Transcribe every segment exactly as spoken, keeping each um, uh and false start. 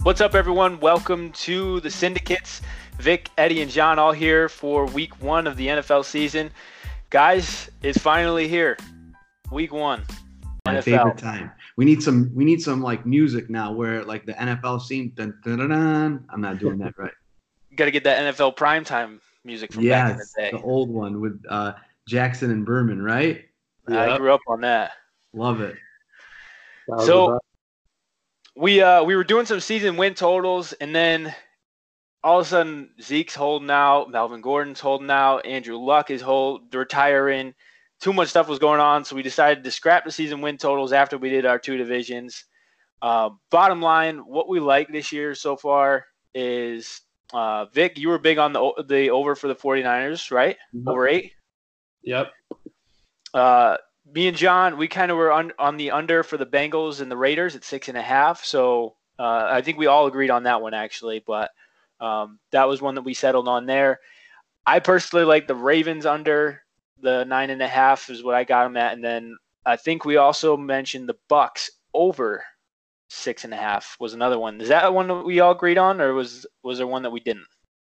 What's up, everyone? Welcome to the Syndicates. Vic, Eddie, and John all here for week one of the N F L season. Guys, it's finally here. Week one. My N F L. favorite time. We need some we need some like music now where like the N F L scene. Dun, dun, dun, dun. I'm not doing that right. Got to get that N F L primetime music from yes, back in the day. The old one with uh, Jackson and Berman, right? I Yep. grew up on that. Love it. That was So the best. we uh we were doing some season win totals, and then all of a sudden Zeke's holding out, Melvin Gordon's holding out, Andrew Luck is hold retiring. Too much stuff was going on, so we decided to scrap the season win totals after we did our two divisions. Uh, bottom line, what we like this year so far is uh, Vic, you were big on the the over for the 49ers, right? Yep. Over eight. Yep. Uh, me and John, we kind of were on, on the under for the Bengals and the Raiders at six and a half. So uh, I think we all agreed on that one, actually. But um, that was one that we settled on there. I personally like the Ravens under the nine and a half is what I got them at. And then I think we also mentioned the Bucks over six and a half was another one. Is that one that we all agreed on, or was was there one that we didn't?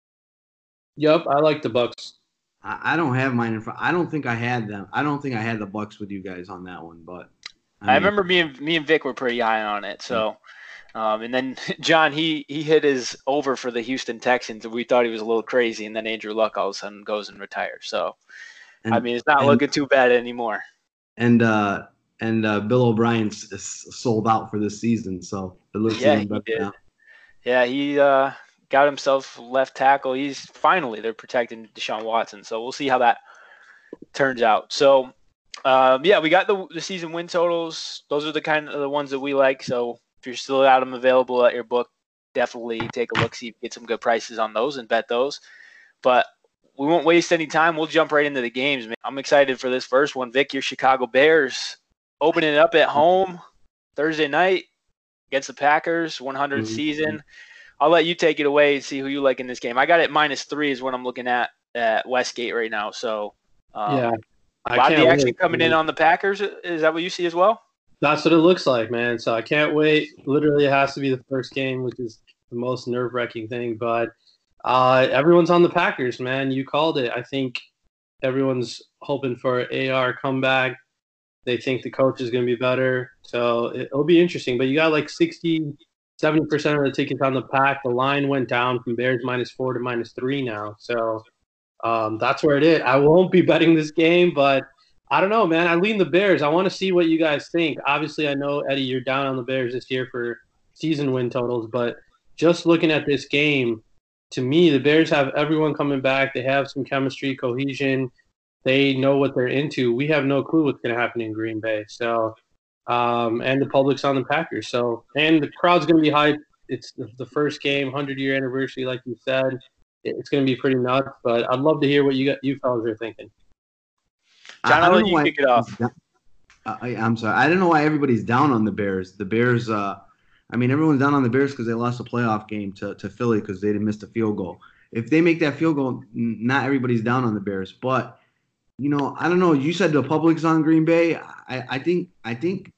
Yep. I like the Bucks. I, I don't have mine in front. I don't think I had them. I don't think I had the Bucks with you guys on that one, but I, mean, remember me and me and Vic were pretty high on it. So, um, and then John, he he hit his over for the Houston Texans, and we thought he was a little crazy. And then Andrew Luck all of a sudden goes and retires. So, and, I mean, it's not and, looking too bad anymore. And uh, and uh, Bill O'Brien's sold out for this season, so it looks Yeah, even he better did. now. Yeah, he uh, got himself left tackle. He's finally they're protecting Deshaun Watson. So we'll see how that turns out. So. Um, yeah, we got the the season win totals. Those are the kind of the ones that we like. So if you're still out them available at your book, definitely take a look, see if you get some good prices on those and bet those. But we won't waste any time. We'll jump right into the games, man. I'm excited for this first one. Vic, your Chicago Bears opening it up at home Thursday night against the Packers, one hundred Mm-hmm. season. I'll let you take it away and see who you like in this game. I got it minus three is what I'm looking at at Westgate right now. So um, Yeah. a I lot of can't the action wait. coming in on the Packers. Is that what you see as well? That's what it looks like, man. So I can't wait. Literally, it has to be the first game, which is the most nerve-wracking thing. But uh, everyone's on the Packers, man. You called it. I think everyone's hoping for an A R comeback. They think the coach is going to be better. So it, it'll be interesting. But you got like sixty, seventy percent of the tickets on the Pack. The line went down from Bears minus four to minus three now. So um, that's where it is. I won't be betting this game, but I don't know, man. I lean the Bears. I want to see what you guys think. Obviously, I know, Eddie, you're down on the Bears this year for season win totals, but just looking at this game, to me, the Bears have everyone coming back. They have some chemistry, cohesion. They know what they're into. We have no clue what's going to happen in Green Bay. So, um, and the public's on the Packers. So, and the crowd's going to be hyped. It's the, the first game, hundred-year anniversary, like you said. It's going to be pretty nuts, but I'd love to hear what you got, you fellas are thinking. John, I, I I'll don't let know you why kick it off. I, I'm sorry. I don't know why everybody's down on the Bears. The Bears, uh, I mean, everyone's down on the Bears because they lost a playoff game to, to Philly because they didn't miss a field goal. If they make that field goal, n- not everybody's down on the Bears. But, you know, I don't know. You said the public's on Green Bay. I, I think I think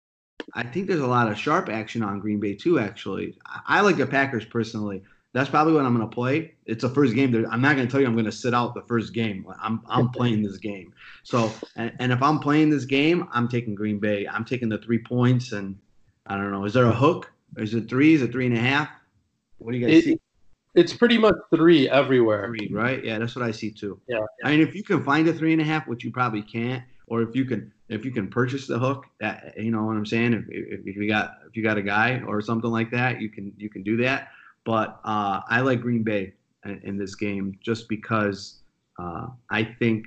I think there's a lot of sharp action on Green Bay too, actually. I, I like the Packers personally. That's probably what I'm going to play. It's a first game. I'm not going to tell you I'm going to sit out the first game. I'm I'm playing this game. So, and, and if I'm playing this game, I'm taking Green Bay. I'm taking the three points, and I don't know. Is there a hook? Is it three? Is it three and a half? What do you guys It, see? it's pretty much three everywhere. Three, right? Yeah, that's what I see too. Yeah. I mean, if you can find a three and a half, which you probably can't, or if you can, if you can purchase the hook, that you know what I'm saying. If, if, if you got if you got a guy or something like that, you can you can do that. But uh, I like Green Bay in, in this game just because uh, I think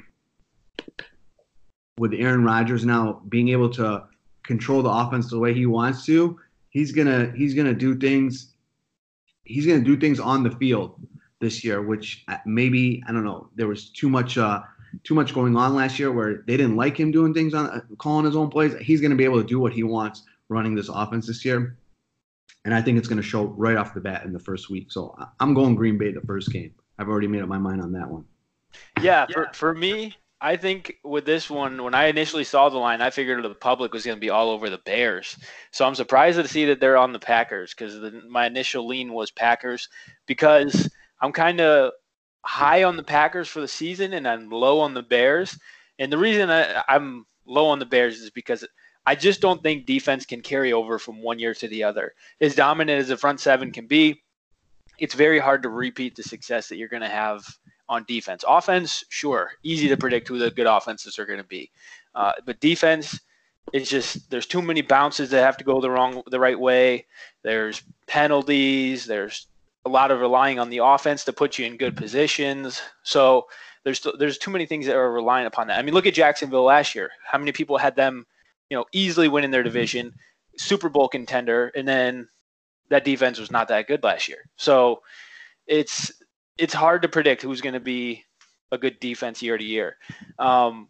with Aaron Rodgers now being able to control the offense the way he wants to, he's gonna he's gonna do things. He's gonna do things on the field this year, which maybe I don't know. There was too much uh, too much going on last year where they didn't like him doing things on uh, calling his own plays. He's gonna be able to do what he wants running this offense this year. And I think it's going to show right off the bat in the first week. So I'm going Green Bay the first game. I've already made up my mind on that one. Yeah, for, for me, I think with this one, when I initially saw the line, I figured the public was going to be all over the Bears. So I'm surprised to see that they're on the Packers because my initial lean was Packers because I'm kind of high on the Packers for the season and I'm low on the Bears. And the reason I, I'm low on the Bears is because I just don't think defense can carry over from one year to the other. As dominant as the front seven can be, it's very hard to repeat the success that you're going to have on defense. Offense, sure, easy to predict who the good offenses are going to be. Uh, but defense, it's just there's too many bounces that have to go the wrong, the right way. There's penalties. There's a lot of relying on the offense to put you in good positions. So there's there's too many things that are relying upon that. I mean, look at Jacksonville last year. How many people had them, you know, easily winning their division, Super Bowl contender, and then that defense was not that good last year. So it's it's hard to predict who's going to be a good defense year to year. Um,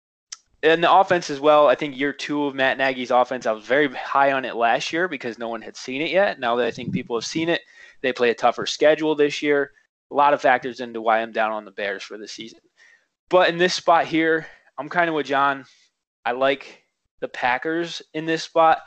and the offense as well, I think year two of Matt Nagy's offense, I was very high on it last year because no one had seen it yet. Now that I think people have seen it, they play a tougher schedule this year. A lot of factors into why I'm down on the Bears for the season. But in this spot here, I'm kind of with John. I like the Packers in this spot.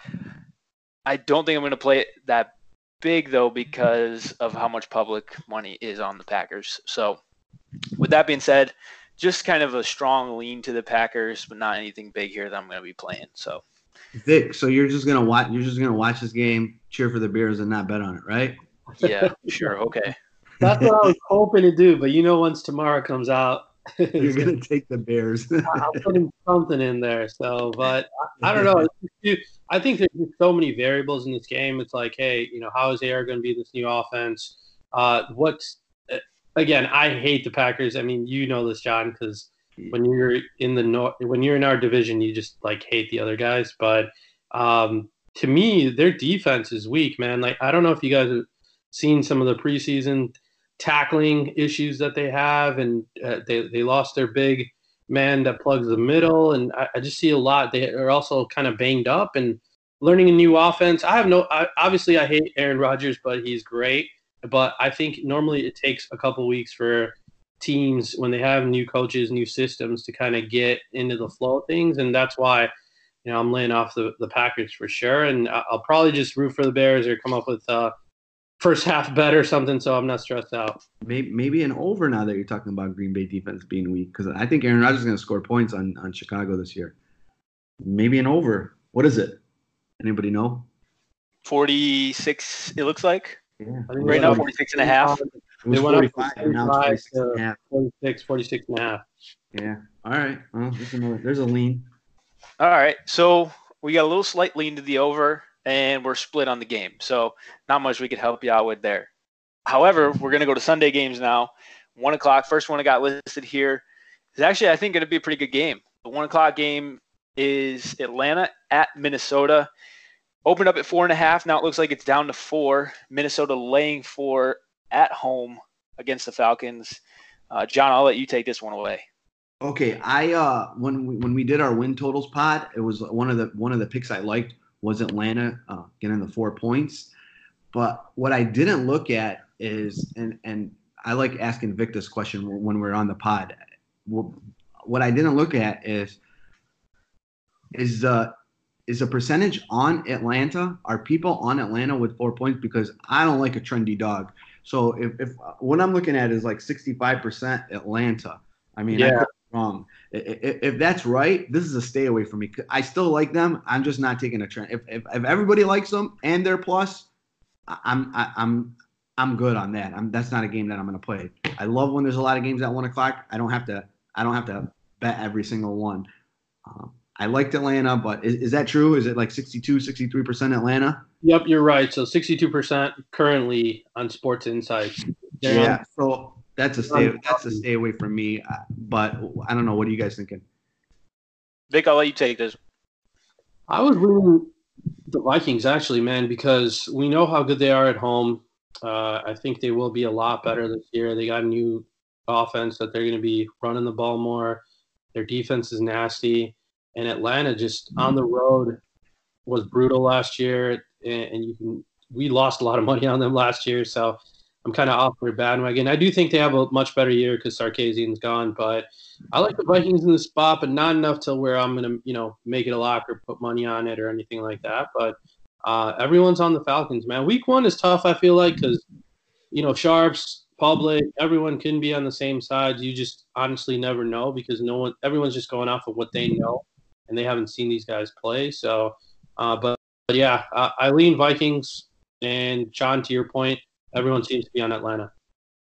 I don't think I'm going to play it that big, though, because of how much public money is on the Packers. So with that being said, just kind of a strong lean to the Packers, but not anything big here that I'm going to be playing. So, Vic, so you're just gonna watch. You're just gonna watch this game, cheer for the Bears, and not bet on it, right? Yeah, sure, okay. That's what I was hoping to do, but you know, once tomorrow comes out, You're gonna take the Bears. I'll put in something in there. So, but I, I don't know. I think there's just so many variables in this game. It's like, hey, you know, how is A R going to be this new offense? Uh, what's again? I hate the Packers. I mean, you know this, John, because when you're in the nor- when you're in our division, you just like hate the other guys. But um, to me, their defense is weak, man. Like, I don't know if you guys have seen some of the preseason tackling issues that they have, and uh, they they lost their big man that plugs the middle, and I, I just see a lot. They are also kind of banged up and learning a new offense. I have no I, obviously I hate Aaron Rodgers, but he's great. But I think normally it takes a couple weeks for teams when they have new coaches, new systems to kind of get into the flow of things, and that's why you know I'm laying off the, the Packers for sure, and I'll probably just root for the Bears or come up with uh, first half bet or something, so I'm not stressed out. Maybe maybe an over now that you're talking about Green Bay defense being weak, because I think Aaron Rodgers is going to score points on, on Chicago this year. Maybe an over. What is it? Anybody know? forty-six, it looks like. Yeah. Right now, forty-six and a half. It was They went up forty-five, from and now it's forty-five forty-six and a to half. forty-six, forty-six and a half. Yeah. All right. Well, there's, another, there's a lean. All right, so we got a little slight lean to the over, and we're split on the game. So not much we could help you out with there. However, we're going to go to Sunday games now. One o'clock. First one I got listed here is actually, I think, going to be a pretty good game. The one o'clock game is Atlanta at Minnesota. Opened up at four and a half. Now it looks like it's down to four. Minnesota laying four at home against the Falcons. Uh, John, I'll let you take this one away. Okay, I uh when we when we did our win totals pod, it was one of the one of the picks I liked was Atlanta uh, getting the four points. But what I didn't look at is, and and I like asking Vic this question when we're on the pod. What I didn't look at is is uh is a percentage on Atlanta. Are people on Atlanta with four points? Because I don't like a trendy dog. So if, if what I'm looking at is like sixty-five percent Atlanta. I mean, Yeah. I could be wrong. If, if that's right, this is a stay away from me. I still like them. I'm just not taking a trend. If if, if everybody likes them and they're plus, I'm I, I'm I'm good on that. I'm that's not a game that I'm going to play. I love when there's a lot of games at one o'clock. I don't have to I don't have to bet every single one. Um, I liked Atlanta, but is, is that true? Is it like sixty-two, sixty-three percent Atlanta? Yep, you're right. So sixty-two percent currently on Sports Insights. They're Yeah. on- So that's a stay. That's a stay away from me. Uh, But I don't know. What are you guys thinking? Vic, I'll let you take this. I was leaning the Vikings, actually, man, because we know how good they are at home. Uh, I think they will be a lot better this year. They got a new offense that they're going to be running the ball more. Their defense is nasty. And Atlanta just on the road was brutal last year. And, and you can, we lost a lot of money on them last year. So I'm kind of off their bandwagon. I do think they have a much better year because Sarkisian's gone, but I like the Vikings in the spot, but not enough to where I'm gonna, you know, make it a lock or put money on it or anything like that. But uh, everyone's on the Falcons, man. Week one is tough, I feel like, because you know, sharps, public, everyone can be on the same side. You just honestly never know because no one, everyone's just going off of what they know, and they haven't seen these guys play. So, uh, but, but yeah, I, I lean Vikings, and John, to your point, everyone seems to be on Atlanta.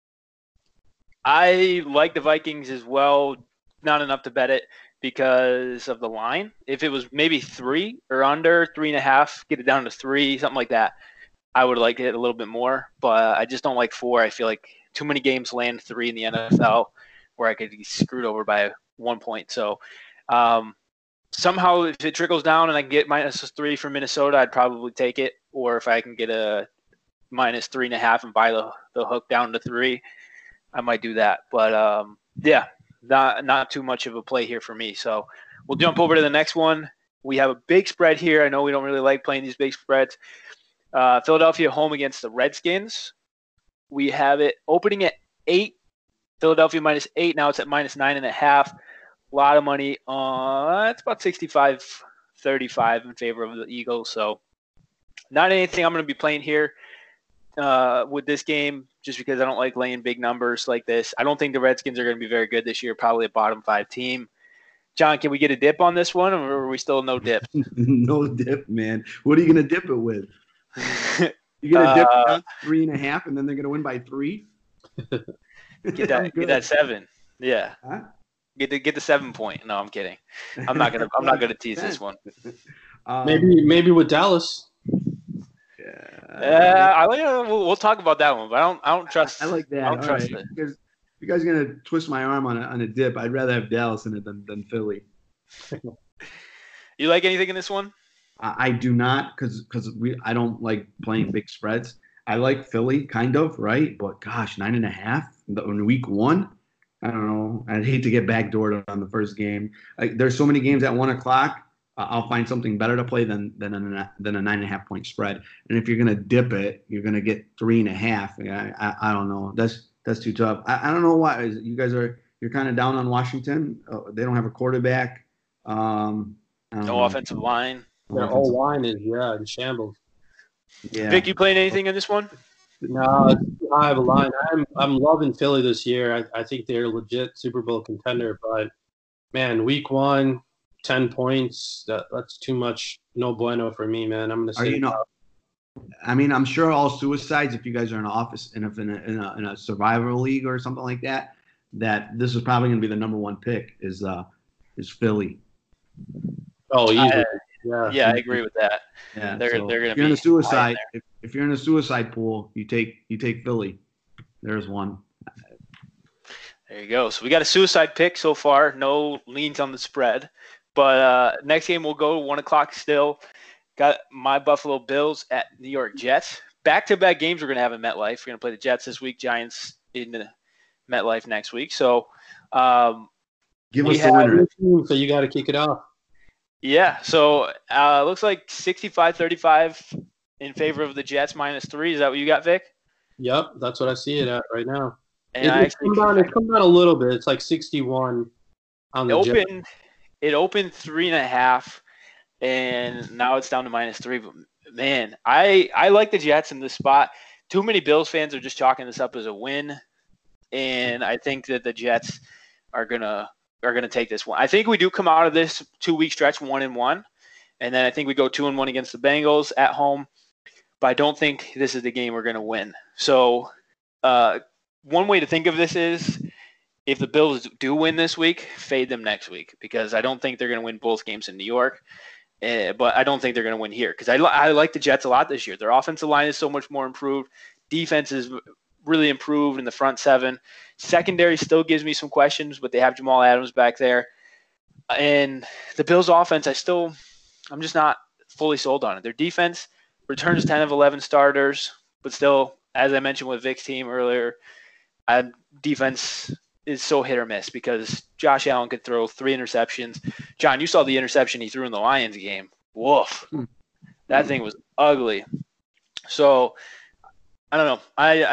I like the Vikings as well. Not enough to bet it because of the line. If it was maybe three or under, three and a half, get it down to three, something like that, I would like it a little bit more. But I just don't like four. I feel like too many games land three in the N F L where I could be screwed over by one point. So um, somehow if it trickles down and I can get minus three for Minnesota, I'd probably take it. Or if I can get a minus three and a half and buy the, the hook down to three, I might do that. But um, yeah, not not too much of a play here for me. So we'll jump over to the next one. We have a big spread here. I know we don't really like playing these big spreads. Uh, Philadelphia home against the Redskins. We have it opening at eight. Philadelphia minus eight. Now it's at minus nine and a half. A lot of money. Uh, it's about sixty-five thirty-five in favor of the Eagles. So not anything I'm going to be playing here uh, with this game just because I don't like laying big numbers like this. I don't think the Redskins are going to be very good this year, probably a bottom five team. John, can we get a dip on this one, or are we still no dip? No dip, man. What are you going to dip it with? You're going to dip Uh, it down three and a half, and then they're going to win by three? Get that, get that seven. Yeah. Huh? Get the get the seven point. No, I'm kidding. I'm not gonna I'm not gonna tease this one. Um, Maybe maybe with Dallas. Uh, I like. Uh, we'll, we'll talk about that one, but I don't I don't trust. I like that. I don't All trust right. it. Because if you guys are gonna twist my arm on a on a dip, I'd rather have Dallas in it than, than Philly. You like anything in this one? I, I do not, because because we I don't like playing big spreads. I like Philly, kind of, right? But gosh, nine and a half in week one. I don't know. I'd hate to get backdoored on the first game. Like, there's so many games at one o'clock. Uh, I'll find something better to play than than a, than a nine and a half point spread. And if you're gonna dip it, you're gonna get three and a half. I I, I don't know. That's that's too tough. I, I don't know why you guys are you're kind of down on Washington. Uh, they don't have a quarterback. Um, I don't No know. offensive line. No Their offensive- whole line is yeah in shambles. Yeah. Vic, you playing anything in this one? No, I have a line. I'm I'm loving Philly this year. I, I think they're a legit Super Bowl contender. But man, week one, ten points. That, that's too much. No bueno for me, man. I'm gonna Are say you not? I mean, I'm sure all suicides, if you guys are in an office and if in a, in a in a survival league or something like that, that this is probably going to be the number one pick is uh is Philly. Oh, easy. I- yeah. Yeah, I agree with that. Yeah, They're- so they're gonna if you're in be a suicide, high if, if you're in a suicide pool, you take you take Philly. There's one. There you go. So we got a suicide pick so far. No leans on the spread. But uh, next game we'll go one o'clock still. Got my Buffalo Bills at New York Jets. Back-to-back games we're going to have in MetLife. We're going to play the Jets this week, Giants in the MetLife next week. So, um, Give We us the have- winner. So you got to kick it off. yeah. So uh, looks like sixty-five thirty-five in favor of the Jets minus three. Is that what you got, Vic? Yep, that's what I see it at right now. And It, I it's come down. It's come down a little bit. It's like sixty-one on It the Jets. opened, it opened three and a half, and now it's down to minus three. But man, I I like the Jets in this spot. Too many Bills fans are just chalking this up as a win, and I think that the Jets are gonna are gonna take this one. I think we do come out of this two week stretch one and one, and then I think we go two and one against the Bengals at home. But I don't think this is the game we're gonna win. So, uh, one way to think of this is, if the Bills do win this week, fade them next week because I don't think they're going to win both games in New York. Uh, but I don't think they're going to win here because I, li- I like the Jets a lot this year. Their offensive line is so much more improved. Defense is really improved in the front seven. Secondary still gives me some questions, but they have Jamal Adams back there. And the Bills' offense, I still, I'm just not fully sold on it. Their defense returns ten of eleven starters, but still, as I mentioned with Vic's team earlier, I, defense is so hit or miss because Josh Allen could throw three interceptions. John, you saw the interception he threw in the Lions game. Woof. That thing was ugly. So, I don't know. I, I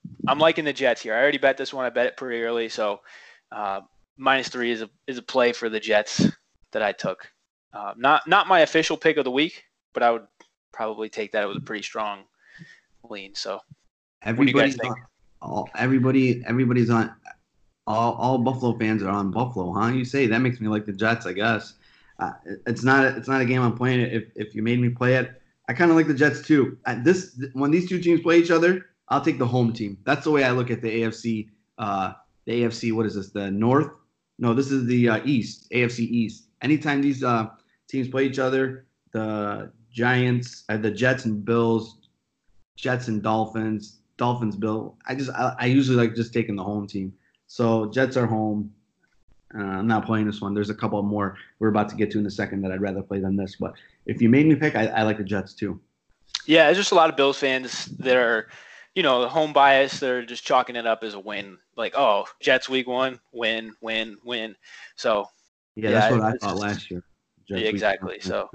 I'm liking the Jets here. I already bet this one. I bet it pretty early, so uh, minus three is a is a play for the Jets that I took. Uh, not not my official pick of the week, but I would probably take that. It was a pretty strong lean. So, everybody's on, all, everybody everybody's on. All all Buffalo fans are on Buffalo, huh? You say that makes me like the Jets, I guess. Uh, it's not a, it's not a game I'm playing. If if you made me play it, I kind of like the Jets too. At this when these two teams play each other, I'll take the home team. That's the way I look at the A F C. Uh, the A F C, what is this? The North? No, this is the uh, East. A F C East. Anytime these uh, teams play each other, the Giants, uh, the Jets and Bills, Jets and Dolphins, Dolphins, Bill. I just I, I usually like just taking the home team. So Jets are home. Uh, I'm not playing this one. There's a couple more we're about to get to in a second that I'd rather play than this. But if you made me pick, I, I like the Jets too. Yeah, there's just a lot of Bills fans that are, you know, the home bias. They're just chalking it up as a win. Like, oh, Jets week one, win, win, win. So yeah, yeah that's what I thought just, last year. Jets yeah, exactly. So,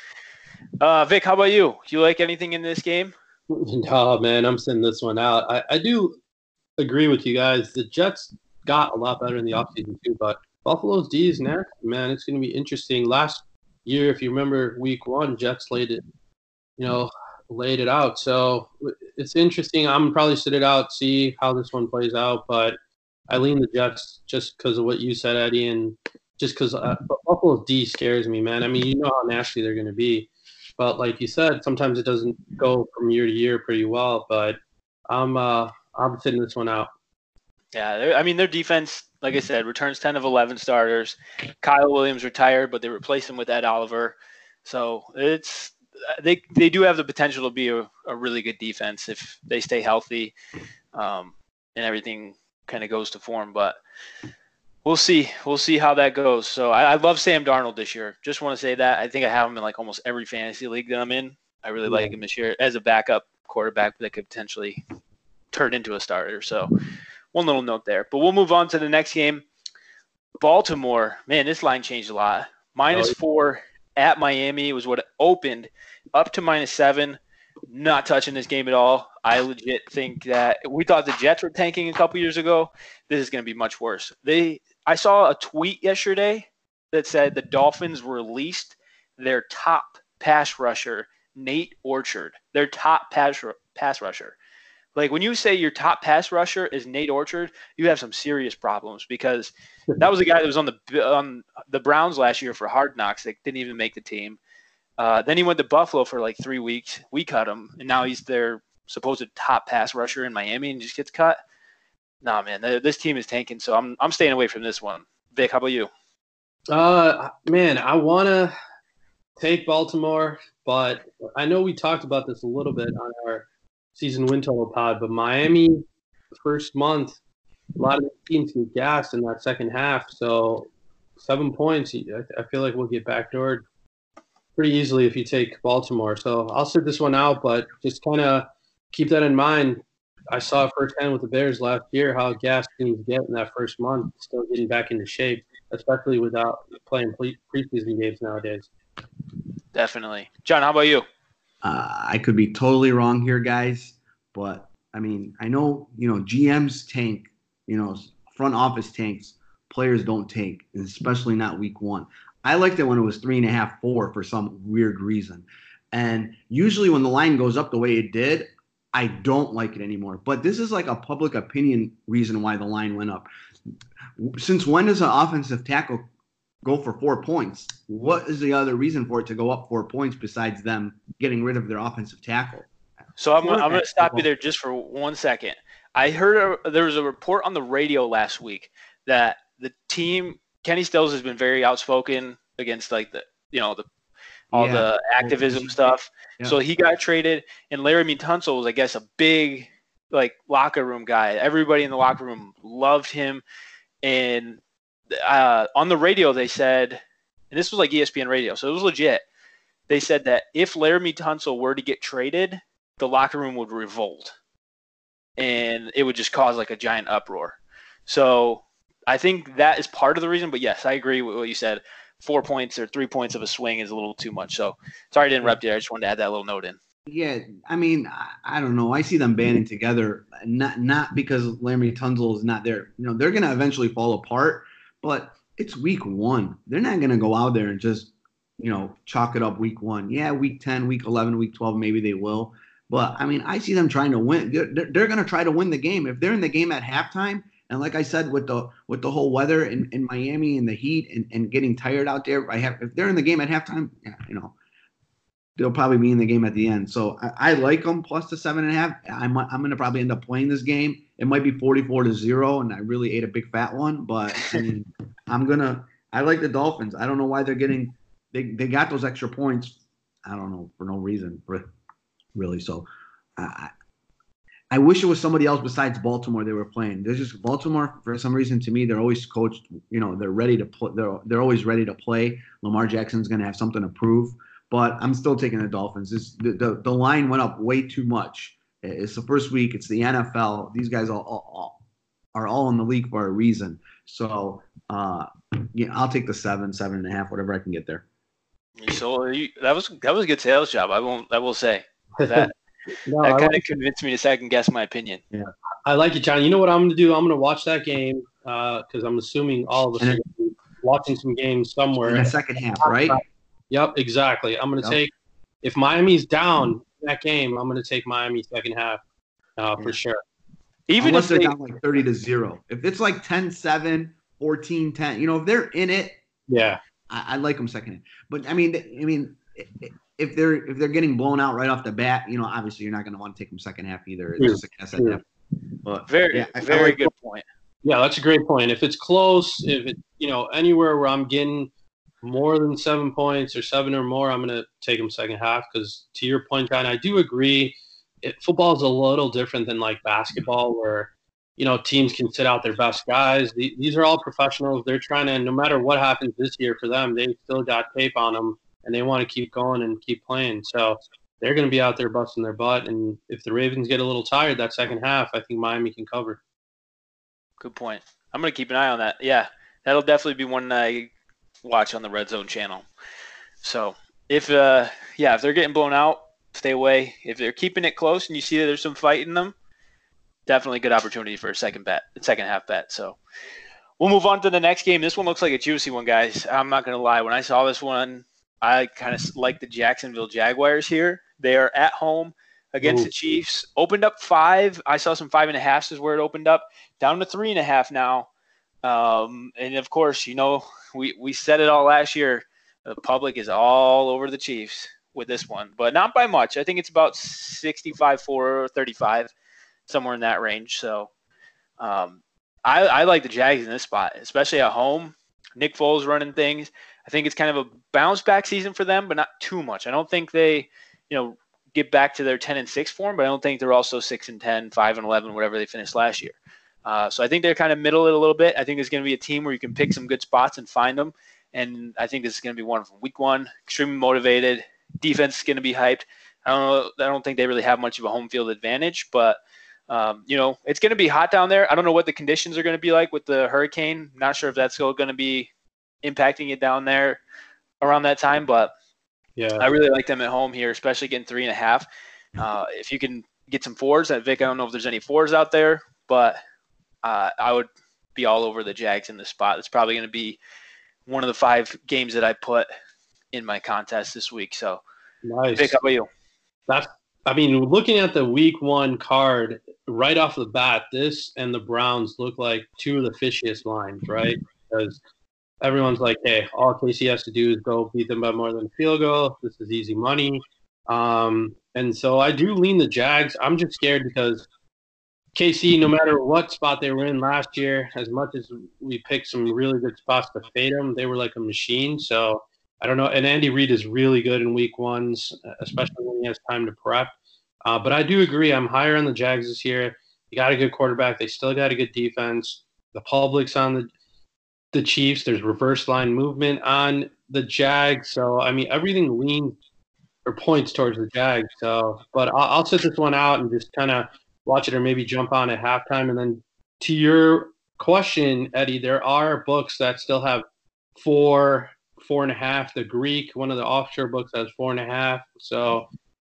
uh, Vic, how about you? Do you like anything in this game? No, man, I'm sending this one out. I, I do agree with you guys. The Jets got a lot better in the offseason too, but Buffalo's D is nasty, man. It's going to be interesting. Last year, if you remember week one, Jets laid it, you know, laid it out. So it's interesting. I'm probably sit it out, see how this one plays out, but I lean the Jets just because of what you said, Eddie, and just because uh, Buffalo's D scares me, man. I mean, you know how nasty they're going to be, but like you said, sometimes it doesn't go from year to year pretty well, but I'm uh, I'm sitting this one out. Yeah, I mean, their defense, like I said, returns ten of eleven starters. Kyle Williams retired, but they replaced him with Ed Oliver. So it's they they do have the potential to be a, a really good defense if they stay healthy um, and everything kind of goes to form. But we'll see. We'll see how that goes. So I, I love Sam Darnold this year. Just want to say that. I think I have him in like almost every fantasy league that I'm in. I really yeah. like him this year as a backup quarterback that could potentially turn into a starter. So one little note there. But we'll move on to the next game. Baltimore. Man, this line changed a lot. Minus oh, four at Miami was what it opened, up to minus seven. Not touching this game at all. I legit think that we thought the Jets were tanking a couple years ago. This is going to be much worse. They, I saw a tweet yesterday that said the Dolphins released their top pass rusher, Nate Orchard. Their top pass, pass rusher. Like, when you say your top pass rusher is Nate Orchard, you have some serious problems because that was the guy that was on the on the Browns last year for Hard Knocks. They didn't even make the team. Uh, then he went to Buffalo for like three weeks. We cut him, and now he's their supposed top pass rusher in Miami and just gets cut. Nah, man, this team is tanking, so I'm I'm staying away from this one. Vic, how about you? Uh, man, I want to take Baltimore, but I know we talked about this a little bit on our season win total pod, but Miami, first month, a lot of teams get gassed in that second half. So seven points, I feel like we'll get backdoored pretty easily if you take Baltimore. So I'll sit this one out, but just kind of keep that in mind. I saw firsthand with the Bears last year how gassed teams get in that first month, still getting back into shape, especially without playing preseason games nowadays. Definitely. John, how about you? Uh, I could be totally wrong here, guys, but I mean, I know, you know, G Ms tank, you know, front office tanks, players don't tank, especially not week one. I liked it when it was three and a half, four for some weird reason. And usually when the line goes up the way it did, I don't like it anymore. But this is like a public opinion reason why the line went up. Since when does an offensive tackle go for four points? What is the other reason for it to go up four points besides them getting rid of their offensive tackle? So I'm, I'm going to stop you there just for one second. I heard a, there was a report on the radio last week that the team, Kenny Stills has been very outspoken against like the, you know, the all yeah. the activism stuff. Yeah. So he got traded, and Laremy Tunsil was, I guess, a big like locker room guy. Everybody in the locker room loved him, and Uh, on the radio, they said, and this was like E S P N radio, so it was legit. They said that if Laremy Tunsil were to get traded, the locker room would revolt, and it would just cause like a giant uproar. So I think that is part of the reason. But yes, I agree with what you said. Four points or three points of a swing is a little too much. So sorry to interrupt you. I just wanted to add that little note in. Yeah, I mean, I, I don't know. I see them banding together, not not because Laremy Tunzel is not there. You know, they're gonna eventually fall apart, but it's week one. They're not gonna go out there and just, you know, chalk it up week one. Yeah, week ten, week eleven, week twelve, maybe they will. But I mean, I see them trying to win. They're, they're, they're gonna try to win the game. If they're in the game at halftime, and like I said, with the with the whole weather in, in Miami and the heat and, and getting tired out there, I have if they're in the game at halftime, yeah, you know they'll probably be in the game at the end. So I, I like them plus the seven and a half. I'm I'm going to probably end up playing this game. It might be forty-four to zero, and I really ate a big fat one. But I mean, I'm gonna. I like the Dolphins. I don't know why they're getting. They they got those extra points. I don't know for no reason, really. So I I wish it was somebody else besides Baltimore they were playing. There's just Baltimore for some reason to me they're always coached. You know they're ready to play. They're they're always ready to play. Lamar Jackson's going to have something to prove. But I'm still taking the Dolphins. This, the, the the line went up way too much. It's the first week. It's the N F L. These guys all, all, all are all in the league for a reason. So uh, yeah, I'll take the seven, seven and a half, whatever I can get there. So you, that was that was a good sales job. I won't. I will say that no, that kind like of convinced me to second guess my opinion. Yeah, I like it, John. You know what I'm going to do? I'm going to watch that game because uh, I'm assuming all of us are watching some games somewhere. In the second half, right? Yep, exactly. I'm going to yep. take – if Miami's down in that game, I'm going to take Miami second half uh, yeah. for sure. Even Unless if they're they, down like thirty to zero. If it's like ten seven, fourteen ten, you know, if they're in it, yeah, I, I like them second half. But, I mean, I mean, if they're if they're getting blown out right off the bat, you know, obviously you're not going to want to take them second half either. It's True. just a guess at half. But, very, yeah, very like, good point. Yeah, that's a great point. If it's close, if it, you know, anywhere where I'm getting – more than seven points or seven or more, I'm going to take them second half because to your point, John, I do agree. It, football is a little different than like basketball where, you know, teams can sit out their best guys. The, these are all professionals. They're trying to, no matter what happens this year for them, they still got tape on them and they want to keep going and keep playing. So they're going to be out there busting their butt. And if the Ravens get a little tired that second half, I think Miami can cover. Good point. I'm going to keep an eye on that. Yeah, that'll definitely be one I watch on the Red Zone channel. So if uh yeah, if they're getting blown out, stay away. If they're keeping it close and you see that there's some fight in them, definitely a good opportunity for a second bet, second half bet. So we'll move on to the next game. This one looks like a juicy one, guys. I'm not gonna lie. When I saw this one, I kind of like the Jacksonville Jaguars here. They are at home against Ooh. the Chiefs. Opened up five. I saw some five and a halfs is where it opened up. Down to three and a half now. Um, and of course, you know, we, we said it all last year. The public is all over the Chiefs with this one, but not by much. I think it's about sixty-five four or thirty-five, somewhere in that range. So um, I, I like the Jags in this spot, especially at home. Nick Foles running things. I think it's kind of a bounce back season for them, but not too much. I don't think they, you know, get back to their ten and six form, but I don't think they're also six and ten, five and eleven, whatever they finished last year. Uh, so I think they're kind of middle it a little bit. I think there's going to be a team where you can pick some good spots and find them. And I think this is going to be one from week one, extremely motivated. Defense is going to be hyped. I don't know. I don't think they really have much of a home field advantage, but um, you know, it's going to be hot down there. I don't know what the conditions are going to be like with the hurricane. Not sure if that's still going to be impacting it down there around that time, but yeah, I really like them at home here, especially getting three and a half. Uh, if you can get some fours at Vic, I don't know if there's any fours out there, but Uh, I would be all over the Jags in this spot. It's probably going to be one of the five games that I put in my contest this week. So, nice. Vic, how about you? That's, I mean, looking at the week one card right off the bat, this and the Browns look like two of the fishiest lines, right? Because everyone's like, hey, all K C has to do is go beat them by more than a field goal. This is easy money. Um, and so I do lean the Jags. I'm just scared because K C, no matter what spot they were in last year, as much as we picked some really good spots to fade them, they were like a machine. So I don't know. And Andy Reid is really good in week ones, especially when he has time to prep. Uh, but I do agree. I'm higher on the Jags this year. You got a good quarterback. They still got a good defense. The public's on the the Chiefs. There's reverse line movement on the Jags. So, I mean, everything leans or points towards the Jags. So, but I'll, I'll sit this one out and just kind of watch it or maybe jump on at halftime. And then to your question, Eddie, there are books that still have four, four and a half. The Greek, one of the offshore books, has four and a half. So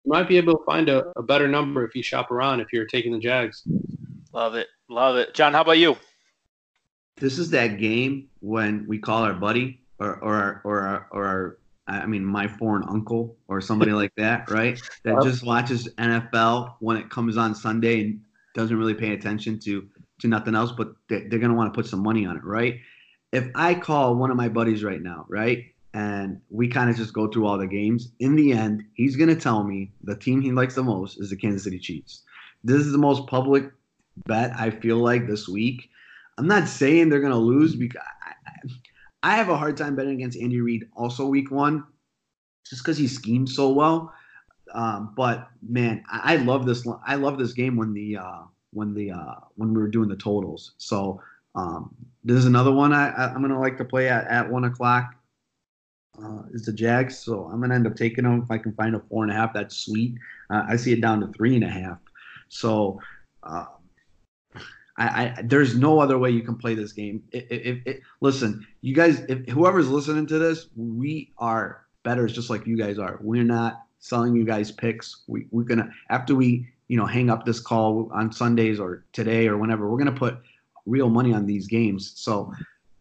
you might be able to find a, a better number if you shop around if you're taking the Jags. Love it. Love it. John, how about you? This is that game when we call our buddy or or or our, or our, I mean my foreign uncle or somebody like that, right? That Yep. just watches N F L when it comes on Sunday and doesn't really pay attention to to nothing else, but they, they're gonna want to put some money on it, right? If I call one of my buddies right now, right, and we kind of just go through all the games, in the end, he's gonna tell me the team he likes the most is the Kansas City Chiefs. This is the most public bet I feel like this week. I'm not saying they're going to lose because I, I have a hard time betting against Andy Reid also week one just because he schemes so well. Um, but man, I, I love this. I love this game when the uh, when the uh, when we were doing the totals. So um, this is another one I, I, I'm going to like to play at, at one o'clock. Uh, is the Jags. So I'm going to end up taking them if I can find a four and a half. That's sweet. Uh, I see it down to three and a half. So. Uh, I, I, there's no other way you can play this game. If, if, if, listen, you guys, if whoever's listening to this, we are bettors just like you guys are. We're not selling you guys picks. We, we're gonna after we you know hang up this call on Sundays or today or whenever, we're gonna put real money on these games. So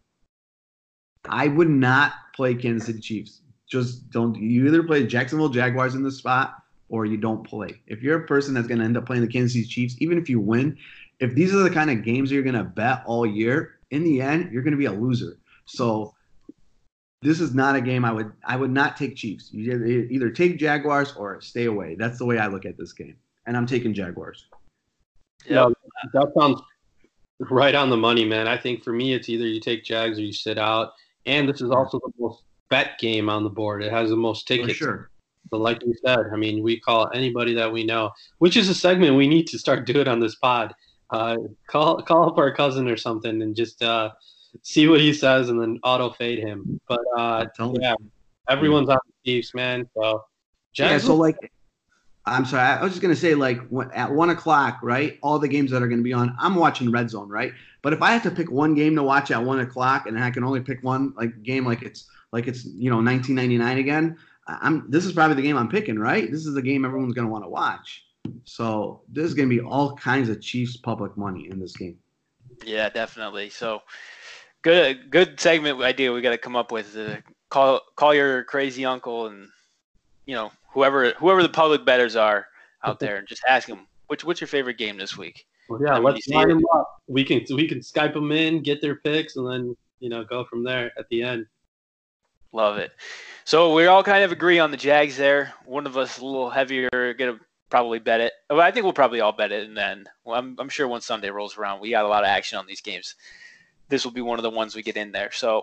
I would not play Kansas City Chiefs. Just don't. You either play Jacksonville Jaguars in this spot or you don't play. If you're a person that's gonna end up playing the Kansas City Chiefs, even if you win. If these are the kind of games you're going to bet all year, in the end, you're going to be a loser. So this is not a game I would I would not take Chiefs. You either take Jaguars or stay away. That's the way I look at this game. And I'm taking Jaguars. Yeah, that sounds right on the money, man. I think for me, it's either you take Jags or you sit out. And this is also the most bet game on the board. It has the most tickets. For sure. But like you said, I mean, we call anybody that we know, which is a segment we need to start doing on this pod. Uh, call call up our cousin or something and just uh, see what he says and then auto fade him. But uh, yeah, everyone's on the Chiefs, man. So yeah, so like, I'm sorry, I was just gonna say like at one o'clock, right? All the games that are gonna be on, I'm watching Red Zone, right? But if I have to pick one game to watch at one o'clock and I can only pick one like game like it's like it's you know nineteen ninety-nine again, I'm this is probably the game I'm picking, right? This is the game everyone's gonna want to watch. So there's going to be all kinds of Chiefs public money in this game. Yeah, definitely. So good, good segment idea we got to come up with. Uh, call call your crazy uncle and you know whoever whoever the public bettors are out there, and just ask them which what's your favorite game this week. Well, yeah, let's line them up. We can we can Skype them in, get their picks, and then you know go from there at the end. Love it. So we all kind of agree on the Jags there. One of us a little heavier, get a probably bet it. Well, I think we'll probably all bet it, and then well, I'm, I'm sure once Sunday rolls around, we got a lot of action on these games. This will be one of the ones we get in there. So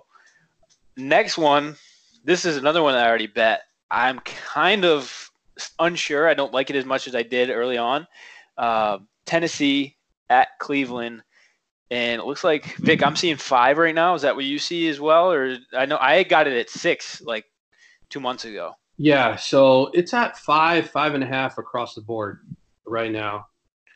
next one, this is another one that I already bet. I'm kind of unsure. I don't like it as much as I did early on. Uh, Tennessee at Cleveland, and it looks like, Vic, I'm seeing five right now. Is that what you see as well? Or I know I got it at six like two months ago. Yeah, so it's at five, five and a half across the board right now.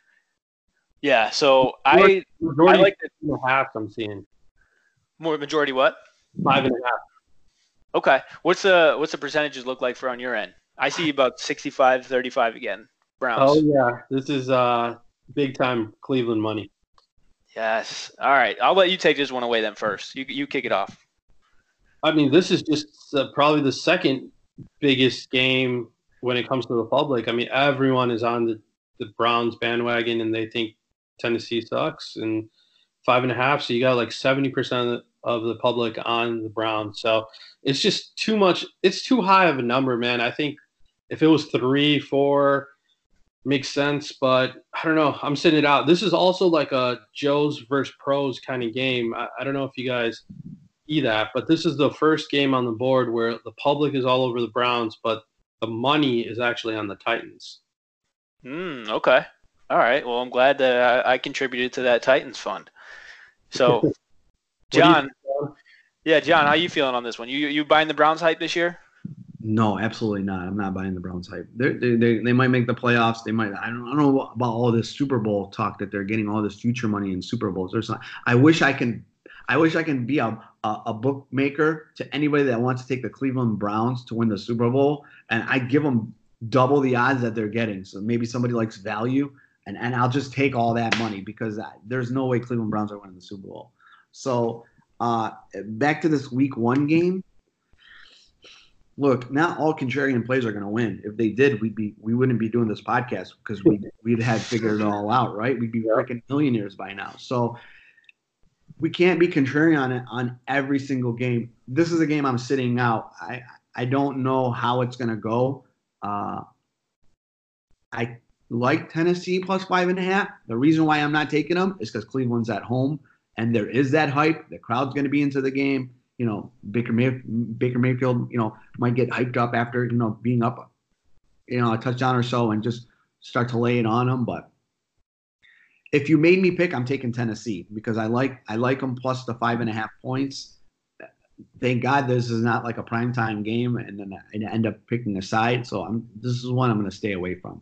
Yeah, so I majority I like the two and a half I'm seeing. More majority what? Five and a half. Okay. What's the what's the percentages look like for on your end? I see about sixty-five thirty-five again. Browns. Oh yeah, this is uh big time Cleveland money. Yes. All right. I'll let you take this one away then first. You you kick it off. I mean, this is just uh, probably the second biggest game when it comes to the public. I mean, everyone is on the, the Browns bandwagon and they think Tennessee sucks, and five and a half. So you got like seventy percent of the public on the Browns. So it's just too much. It's too high of a number, man. I think if it was three, four, makes sense. But I don't know. I'm sitting it out. This is also like a Joe's versus pros kind of game. I, I don't know if you guys see that, but this is the first game on the board where the public is all over the Browns, but the money is actually on the Titans. Hmm. Okay. All right. Well, I'm glad that I, I contributed to that Titans fund. So, John, yeah, John, how you feeling on this one? You you buying the Browns hype this year? No, absolutely not. I'm not buying the Browns hype. They're, they they they might make the playoffs. They might. I don't, I don't know about all this Super Bowl talk that they're getting all this future money in Super Bowls. There's not. I wish I can. I wish I can be a, a a bookmaker to anybody that wants to take the Cleveland Browns to win the Super Bowl, and I give them double the odds that they're getting. So maybe somebody likes value, and, and I'll just take all that money because I, there's no way Cleveland Browns are winning the Super Bowl. So uh, back to this week one game. Look, not all contrarian plays are going to win. If they did, we'd be we wouldn't be doing this podcast because we we'd had figured it all out, right? We'd be freaking millionaires by now. So we can't be contrarian on it on every single game. This is a game I'm sitting out. I I don't know how it's going to go. Uh, I like Tennessee plus five and a half. The reason why I'm not taking them is because Cleveland's at home and there is that hype. The crowd's going to be into the game. You know, Baker May- Baker Mayfield, you know, might get hyped up after, you know, being up, you know, a touchdown or so and just start to lay it on them. But if you made me pick, I'm taking Tennessee because I like I like them plus the five and a half points. Thank God this is not like a primetime game, and then I end up picking a side. So I'm this is one I'm going to stay away from.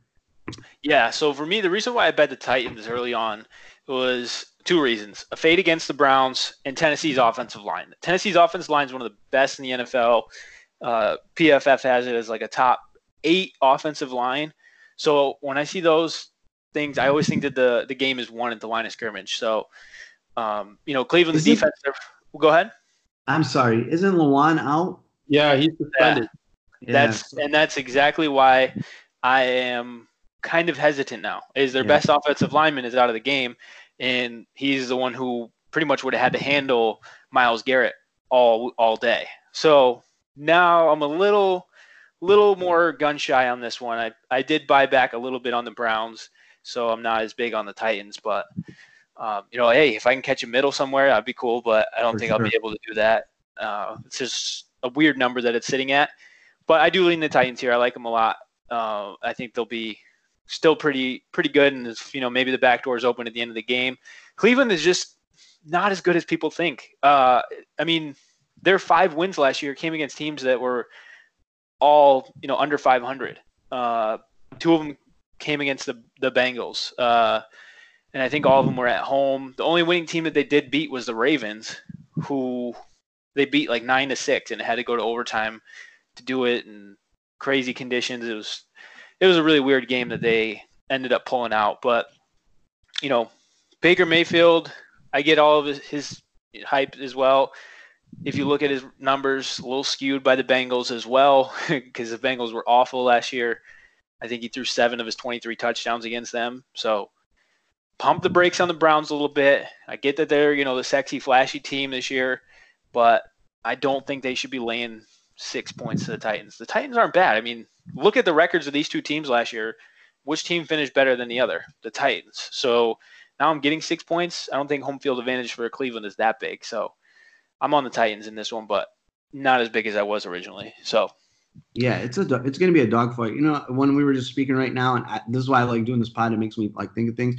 Yeah, so for me, the reason why I bet the Titans early on was two reasons. A fade against the Browns and Tennessee's offensive line. Tennessee's offensive line is one of the best in the N F L. Uh, P F F has it as like a top eight offensive line. So when I see those things, I always think that the, the game is won at the line of scrimmage. So, um, you know, Cleveland's Isn't, defense – go ahead. I'm sorry. Isn't Lewan out? Yeah, he's suspended. Yeah. That's yeah. And that's exactly why I am kind of hesitant now, is their yeah. best offensive lineman is out of the game. And he's the one who pretty much would have had to handle Myles Garrett all all day. So now I'm a little little more gun shy on this one. I, I did buy back a little bit on the Browns, so I'm not as big on the Titans. But, um, you know, hey, if I can catch a middle somewhere, that'd be cool. But I don't For think sure. I'll be able to do that. Uh, it's just a weird number that it's sitting at. But I do lean the Titans here. I like them a lot. Uh, I think they'll be still pretty pretty good, and if, you know, maybe the back door is open at the end of the game. Cleveland is just not as good as people think. Uh, I mean, their five wins last year came against teams that were all, you know, under five hundred. Uh, two of them came against the the Bengals, uh, and I think all of them were at home. The only winning team that they did beat was the Ravens, who they beat like nine to six, and it had to go to overtime to do it, and crazy conditions. It was It was a really weird game that they ended up pulling out. But, you know, Baker Mayfield, I get all of his, his hype as well. If you look at his numbers, a little skewed by the Bengals as well, because the Bengals were awful last year. I think he threw seven of his twenty-three touchdowns against them. So pump the brakes on the Browns a little bit. I get that they're, you know, the sexy, flashy team this year, but I don't think they should be laying six points to the Titans. The Titans aren't bad. I mean, look at the records of these two teams last year. Which team finished better than the other? The Titans. So now I'm getting six points. I don't think home field advantage for Cleveland is that big. So I'm on the Titans in this one, but not as big as I was originally. So yeah, it's a it's going to be a dogfight. You know, when we were just speaking right now, and I, this is why I like doing this pod. It makes me like think of things.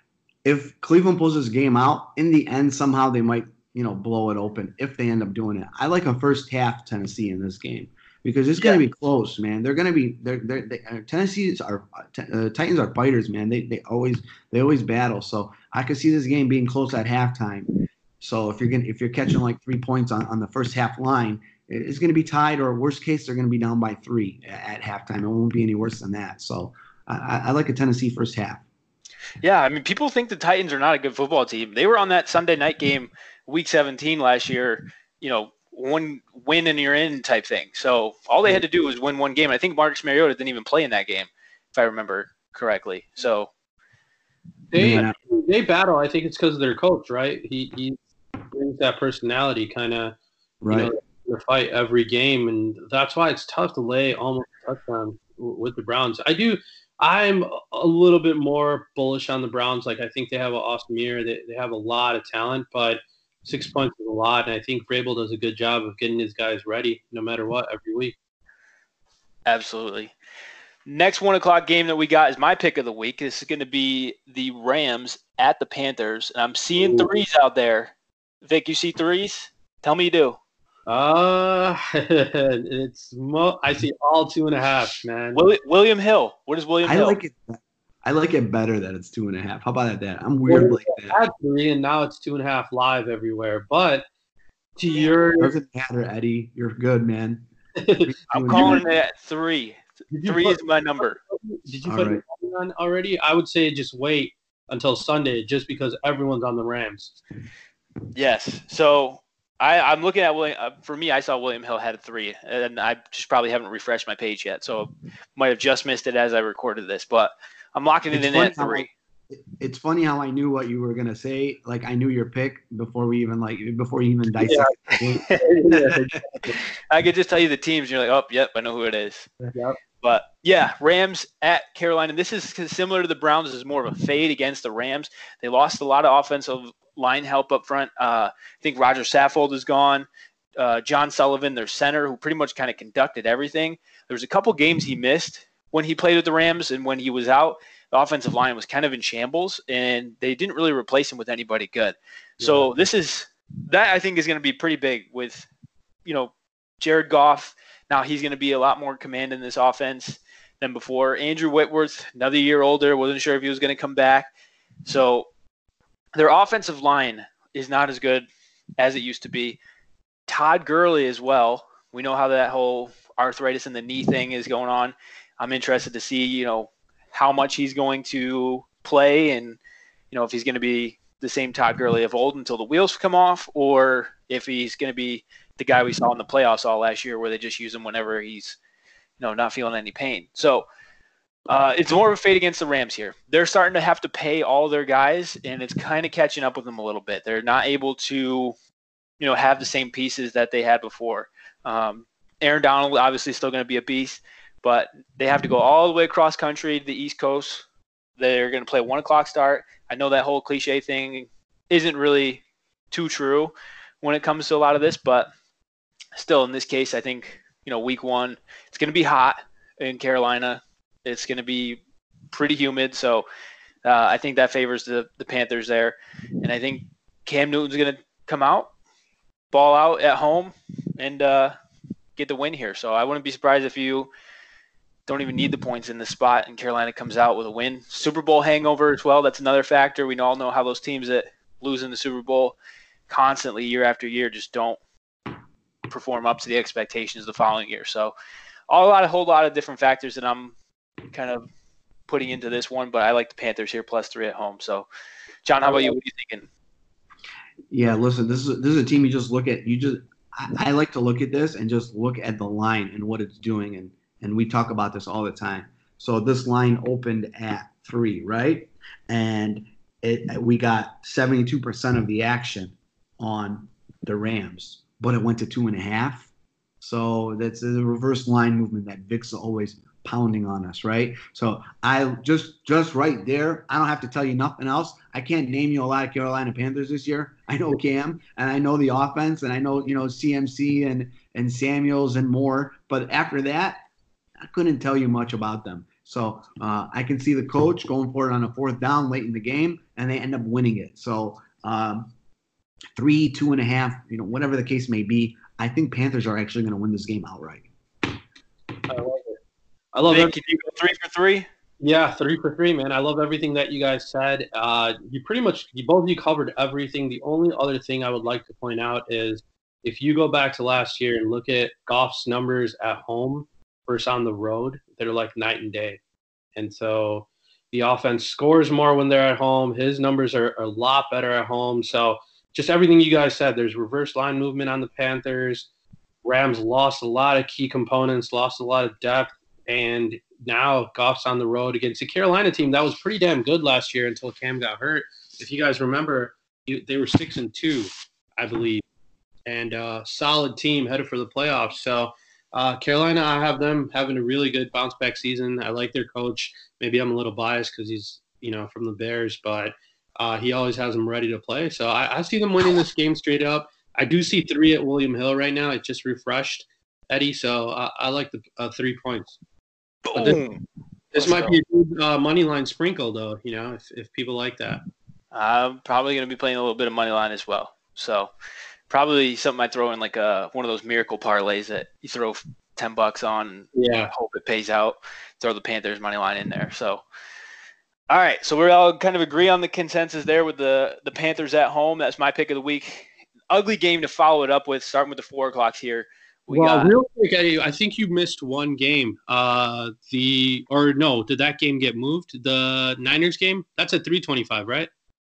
If Cleveland pulls this game out, in the end, somehow they might, you know, blow it open if they end up doing it. I like a first half Tennessee in this game because it's going to yeah. be close, man. They're going to be they're, they're, they uh, Tennessee's are uh, Titans are fighters, man. They they always they always battle. So I could see this game being close at halftime. So if you're going if you're catching like three points on, on the first half line, it's going to be tied, or worst case they're going to be down by three at, at halftime. It won't be any worse than that. So I, I like a Tennessee first half. Yeah, I mean, people think the Titans are not a good football team. They were on that Sunday night game, Week seventeen last year, you know, one win and you're in type thing. So all they had to do was win one game. I think Marcus Mariota didn't even play in that game, if I remember correctly. So they yeah. they battle. I think it's because of their coach, right? He he brings that personality, kind of, right. You know, to fight every game, and that's why it's tough to lay almost a touchdown with the Browns. I do. I'm a little bit more bullish on the Browns. Like, I think they have an awesome year. They they have a lot of talent, but six points is a lot. And I think Vrabel does a good job of getting his guys ready no matter what every week. Absolutely. Next one o'clock game that we got is my pick of the week. This is going to be the Rams at the Panthers. And I'm seeing Ooh. threes out there. Vic, you see threes? Tell me you do. Uh, it's mo- I see all two and a half, man. William, William Hill. What is William I Hill? like it. I like it better that it's two and a half. How about that? I'm weird well, like that. Had three, and now it's two and a half live everywhere. But to your doesn't matter, Eddie. You're good, man. I'm calling it at three. Three put, is my number. Did you All put right. your money on already? I would say just wait until Sunday, just because everyone's on the Rams. Yes. So I, I'm looking at William. Uh, for me, I saw William Hill had a three, and I just probably haven't refreshed my page yet, so might have just missed it as I recorded this. But I'm locking it It's in funny at how three. I, it's funny how I knew what you were gonna say. Like I knew your pick before we even like before you even dissected the game. I could just tell you the teams. You're like, oh, yep, I know who it is. Yep. But yeah, Rams at Carolina. This is similar to the Browns. This is more of a fade against the Rams. They lost a lot of offensive line help up front. Uh, I think Roger Saffold is gone. Uh, John Sullivan, their center, who pretty much kind of conducted everything. There was a couple games he missed when he played with the Rams, and when he was out, the offensive line was kind of in shambles, and they didn't really replace him with anybody good. So Yeah. this is that I think is going to be pretty big with, you know, Jared Goff. Now he's going to be a lot more command in this offense than before. Andrew Whitworth, another year older, wasn't sure if he was going to come back. So their offensive line is not as good as it used to be. Todd Gurley as well. We know how that whole arthritis in the knee thing is going on. I'm interested to see, you know, how much he's going to play and, you know, if he's going to be the same Todd Gurley of old until the wheels come off, or if he's going to be the guy we saw in the playoffs all last year where they just use him whenever he's, you know, not feeling any pain. So uh, it's more of a fade against the Rams here. They're starting to have to pay all their guys, and it's kind of catching up with them a little bit. They're not able to, you know, have the same pieces that they had before. Um, Aaron Donald obviously still going to be a beast, but they have to go all the way across country to the East Coast. They're going to play one o'clock start. I know that whole cliche thing isn't really too true when it comes to a lot of this, but still in this case, I think, you know, week one, it's going to be hot in Carolina. It's going to be pretty humid. So uh, I think that favors the, the Panthers there. And I think Cam Newton's going to come out, ball out at home, and uh, get the win here. So I wouldn't be surprised if you don't even need the points in this spot and Carolina comes out with a win. Super Bowl hangover as well. That's another factor. We all know how those teams that lose in the Super Bowl constantly year after year just don't perform up to the expectations the following year. So all a lot, a whole lot of different factors that I'm kind of putting into this one, but I like the Panthers here plus three at home. So John, how about you? What are you thinking? Yeah, listen, this is this is a team you just look at. You just I, I like to look at this and just look at the line and what it's doing, and and we talk about this all the time. So this line opened at three, right? And it we got seventy-two percent of the action on the Rams, but it went to two and a half. So that's a reverse line movement that Vic's always pounding on us, right? So I just just right there, I don't have to tell you nothing else. I can't name you a lot of Carolina Panthers this year. I know Cam and I know the offense and I know, you know, C M C and and Samuels and more. But after that, I couldn't tell you much about them. So uh, I can see the coach going for it on a fourth down late in the game, and they end up winning it. So um, three, two and a half, you know, whatever the case may be, I think Panthers are actually going to win this game outright. I love it. I love Vic, it. can you go three for three? Yeah, three for three, man. I love everything that you guys said. Uh, you pretty much, you both of you covered everything. The only other thing I would like to point out is if you go back to last year and look at Goff's numbers at home versus on the road, they're like night and day. And so the offense scores more when they're at home. His numbers are, are a lot better at home. So just everything you guys said, there's reverse line movement on the Panthers. Rams lost a lot of key components, lost a lot of depth. And now Goff's on the road against a Carolina team that was pretty damn good last year until Cam got hurt. If you guys remember, they were six and two, I believe, and uh, solid team headed for the playoffs. So uh, Carolina, I have them having a really good bounce back season. I like their coach. Maybe I'm a little biased because he's, you know, from the Bears, but uh, he always has them ready to play. So I, I see them winning this game straight up. I do see three at William Hill right now. It just refreshed, Eddie. So uh, I like the uh, three points. But this, this might be a good uh, money line sprinkle, though. You know, if if people like that. I'm probably going to be playing a little bit of money line as well. So probably something I throw in like a one of those miracle parlays that you throw ten bucks on and yeah. hope it pays out. Throw the Panthers money line in there. So all right, so we're all kind of agree on the consensus there with the the Panthers at home. That's my pick of the week. Ugly game to follow it up with, starting with the four o'clocks here. We well, got real quick, Eddie, I think you missed one game. Uh, the or no, did that game get moved? The Niners game? That's at three twenty-five, right?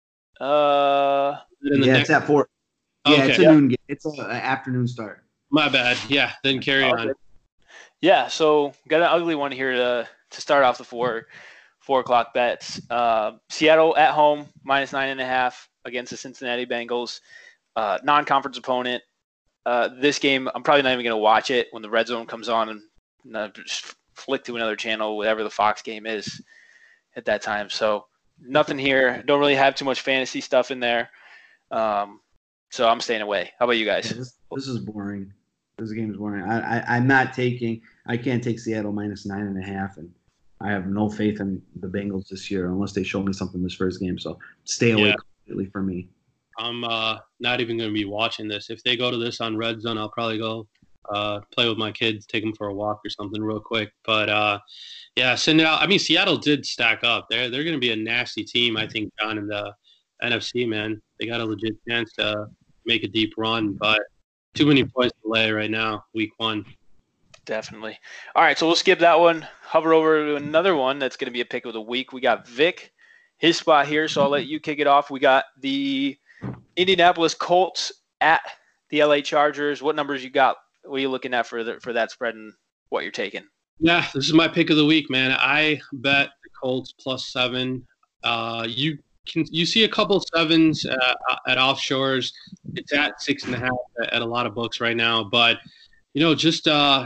uh In the Yeah, next. it's at four. Yeah, Okay, it's a yeah. noon game. It's an afternoon start. my bad. Yeah, then carry Okay. on. Yeah, so got an ugly one here to to start off the four four o'clock bets. Uh, Seattle at home minus nine and a half against the Cincinnati Bengals, uh, non-conference opponent. Uh, this game, I'm probably not even going to watch it when the red zone comes on and uh, just flick to another channel, whatever the Fox game is at that time. So nothing here. Don't really have too much fantasy stuff in there. Um, so I'm staying away. How about you guys? Yeah, this, this is boring. This game is boring. I, I I'm not taking. I can't take Seattle minus nine and a half, and I have no faith in the Bengals this year unless they show me something this first game. So stay away Yeah. completely for me. I'm uh, not even going to be watching this. If they go to this on Red Zone, I'll probably go uh, play with my kids, take them for a walk or something real quick. But uh, yeah, send it out. I mean, Seattle did stack up. They're they're going to be a nasty team, I think, John, in the N F C. Man, they got a legit chance to make a deep run, but too many points to lay right now, week one. Definitely. All right, so we'll skip that one. Hover over to another one that's going to be a pick of the week. We got Vic, his spot here, so I'll let you kick it off. We got the Indianapolis Colts at the L A Chargers. What numbers you got? What are you looking at for the, for that spread and what you're taking? Yeah, this is my pick of the week, man. I bet the Colts plus seven. Uh, you can you see a couple sevens uh, at offshores. It's at six and a half at a lot of books right now, but you know, just uh,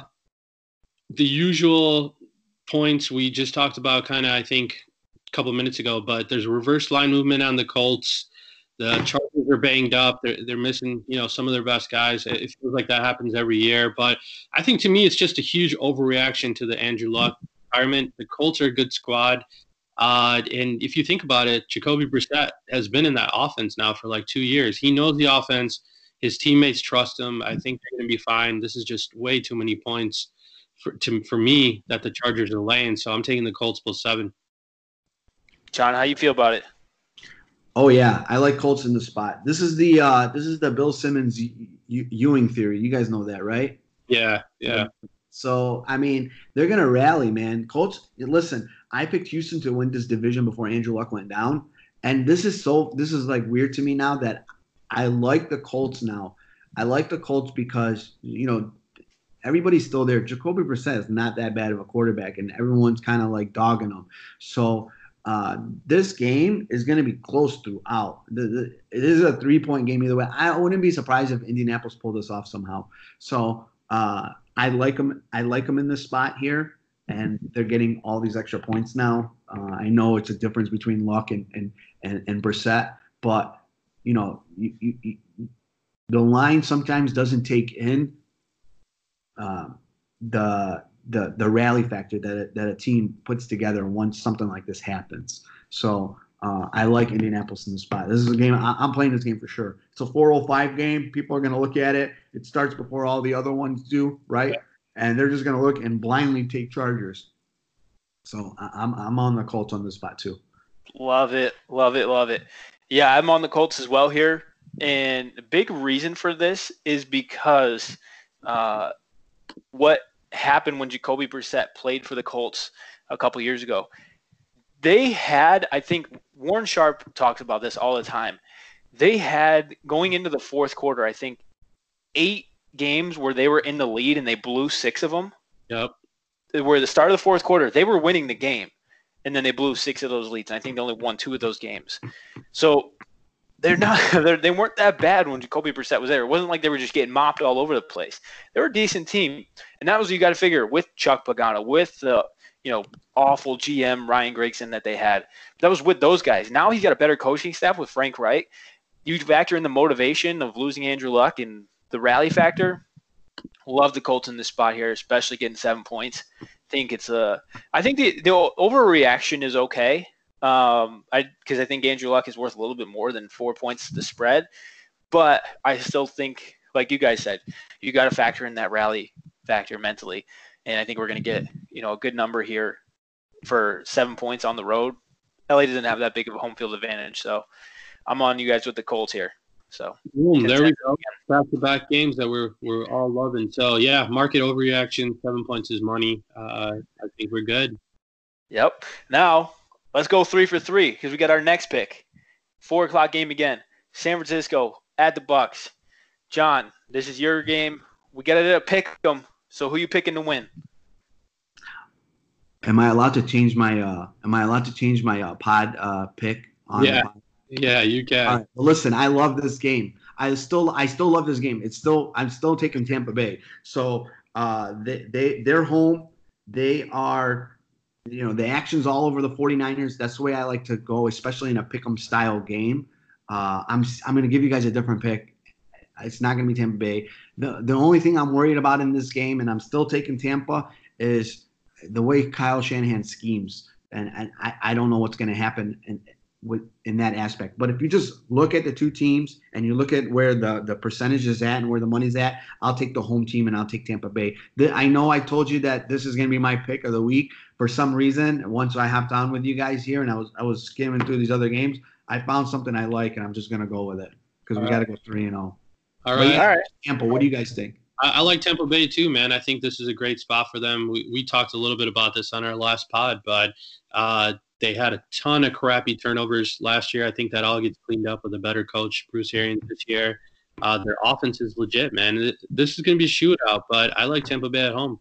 the usual points we just talked about, kind of I think a couple of minutes ago. But there's a reverse line movement on the Colts. The Chargers are banged up. They're they're missing, you know, some of their best guys. It feels like that happens every year. But I think to me, it's just a huge overreaction to the Andrew Luck retirement. The Colts are a good squad. Uh, and if you think about it, Jacoby Brissett has been in that offense now for like two years. He knows the offense. His teammates trust him. I think they're going to be fine. This is just way too many points for to, for me that the Chargers are laying. So I'm taking the Colts plus seven. John, how you feel about it? Oh yeah, I like Colts in the spot. This is the uh, this is the Bill Simmons Ewing theory. You guys know that, right? Yeah, yeah. So I mean, they're gonna rally, man. Colts. Listen, I picked Houston to win this division before Andrew Luck went down, and this is so. This is like weird to me now that I like the Colts now. I like the Colts because you know everybody's still there. Jacoby Brissett is not that bad of a quarterback, and everyone's kind of like dogging him. So. Uh, this game is going to be close throughout. The, the, it is a three-point game either way. I wouldn't be surprised if Indianapolis pulled this off somehow. So uh, I like them. I like them in this spot here, and they're getting all these extra points now. Uh, I know it's a difference between Luck and and and, and Brissett, but you know, you, you, you, the line sometimes doesn't take in uh, the. the the rally factor that a, that a team puts together once something like this happens. So uh, I like Indianapolis in the spot. This is a game I, I'm playing this game for sure. It's a four oh five game. People are going to look at it. It starts before all the other ones do, right? And they're just going to look and blindly take Chargers. So I, I'm I'm on the Colts on this spot too. Love it, love it, love it. Yeah, I'm on the Colts as well here, and the big reason for this is because uh, what happened when Jacoby Brissett played for the Colts a couple years ago. They had, I think Warren Sharp talks about this all the time. They had, going into the fourth quarter, I think eight games where they were in the lead and they blew six of them. Yep. Where the start of the fourth quarter, they were winning the game, and then they blew six of those leads. And I think they only won two of those games. So they're not, they're, they weren't that bad when Jacoby Brissett was there. It wasn't like they were just getting mopped all over the place. They were a decent team, and that was what you got to figure with Chuck Pagano, with the you know awful G M Ryan Grigson that they had. That was with those guys. Now he's got a better coaching staff with Frank Reich. You factor in the motivation of losing Andrew Luck and the rally factor. Love the Colts in this spot here, especially getting seven points. Think it's a. I think the the overreaction is okay. Um, I because I think Andrew Luck is worth a little bit more than four points to the spread, but I still think, like you guys said, you got to factor in that rally factor mentally, and I think we're going to get you know a good number here for seven points on the road. L A doesn't have that big of a home field advantage, so I'm on you guys with the Colts here. So boom, there we go. Back-to-back games that we're we're all loving. So yeah, market overreaction. Seven points is money. Uh, I think we're good. Yep. Now let's go three for three because we got our next pick. Four o'clock game again. San Francisco at the Bucks. John, this is your game. We got to pick them. So who you picking to win? Am I allowed to change my uh am I allowed to change my uh, pod uh pick on yeah. the pod? Yeah, you can. All right. Well, listen, I love this game. I still I still love this game. It's still I'm still taking Tampa Bay. So uh they they they're home. They are you know the action's all over the 49ers. That's the way I like to go, especially in a pick'em style game. Uh I'm I'm gonna give you guys a different pick. It's not gonna be Tampa Bay. The the only thing I'm worried about in this game, and I'm still taking Tampa, is the way Kyle Shanahan schemes, and, and I, I don't know what's going to happen in, with, in that aspect. But if you just look at the two teams and you look at where the, the percentage is at and where the money's at, I'll take the home team and I'll take Tampa Bay. The, I know I told you that this is going to be my pick of the week. For some reason, once I hopped on with you guys here and I was I was skimming through these other games, I found something I like and I'm just going to go with it because we got to go three and zero. All right, all right. Tampa, what do you guys think? I, I like Tampa Bay too, man. I think this is a great spot for them. We we talked a little bit about this on our last pod, but uh, they had a ton of crappy turnovers last year. I think that all gets cleaned up with a better coach, Bruce Arians, this year. Uh, their offense is legit, man. This is going to be a shootout, but I like Tampa Bay at home.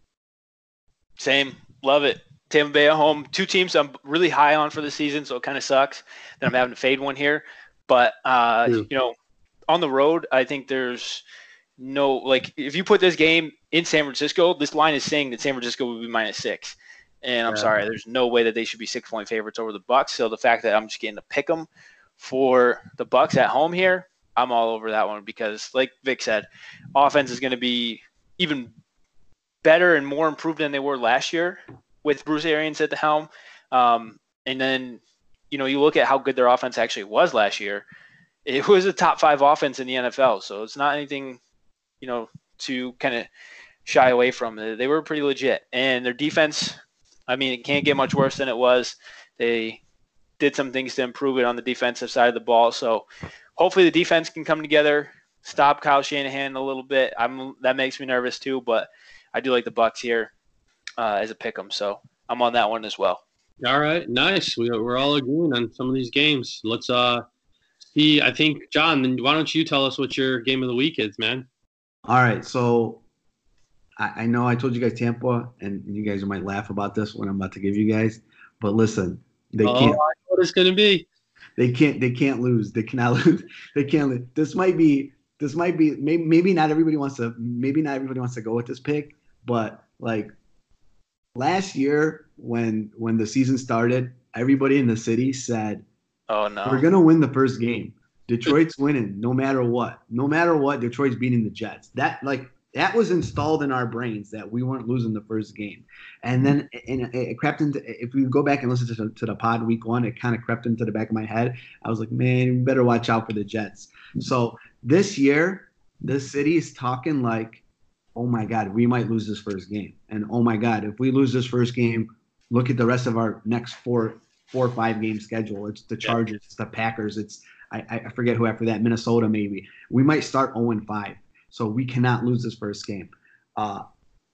Same. Love it. Tampa Bay at home. Two teams I'm really high on for the season, so it kind of sucks that I'm having to fade one here. But, uh, you know, on the road, I think there's no – like if you put this game in San Francisco, this line is saying that San Francisco would be minus six. And I'm yeah. sorry, there's no way that they should be six-point favorites over the Bucks. So the fact that I'm just getting to pick them for the Bucks at home here, I'm all over that one because, like Vic said, offense is going to be even better and more improved than they were last year with Bruce Arians at the helm. Um, and then, you know, you look at how good their offense actually was last year. It was a top five offense in the N F L. So it's not anything, you know, to kind of shy away from. They were pretty legit. And their defense, I mean, it can't get much worse than it was. They did some things to improve it on the defensive side of the ball. So hopefully the defense can come together, stop Kyle Shanahan a little bit. I'm that makes me nervous too, but I do like the Bucks here uh, as a pick 'em. So I'm on that one as well. All right, nice. We, we're all agreeing on some of these games. Let's uh see. I think John, then why don't you tell us what your game of the week is, man? All right, so I, I know I told you guys Tampa, and you guys might laugh about this when I'm about to give you guys, but listen, they oh, can't. I know what it's gonna be. They can't. They can't lose. They cannot lose. They can't lose. This might be. This might be. Maybe. Maybe not everybody wants to. Maybe not everybody wants to go with this pick. But like last year, when when the season started, everybody in the city said, "Oh no, we're gonna win the first game. Detroit's winning, no matter what. No matter what, Detroit's beating the Jets." That like that was installed in our brains that we weren't losing the first game. And then and it crept into. If we go back and listen to, to the pod week one, it kind of crept into the back of my head. I was like, man, we better watch out for the Jets. So this year, the city is talking like, oh my God, we might lose this first game. And oh my God, if we lose this first game, look at the rest of our next four, four or five game schedule. It's the Chargers, it's the Packers, it's I, I forget who after that, Minnesota maybe. We might start oh and five. So we cannot lose this first game. Uh,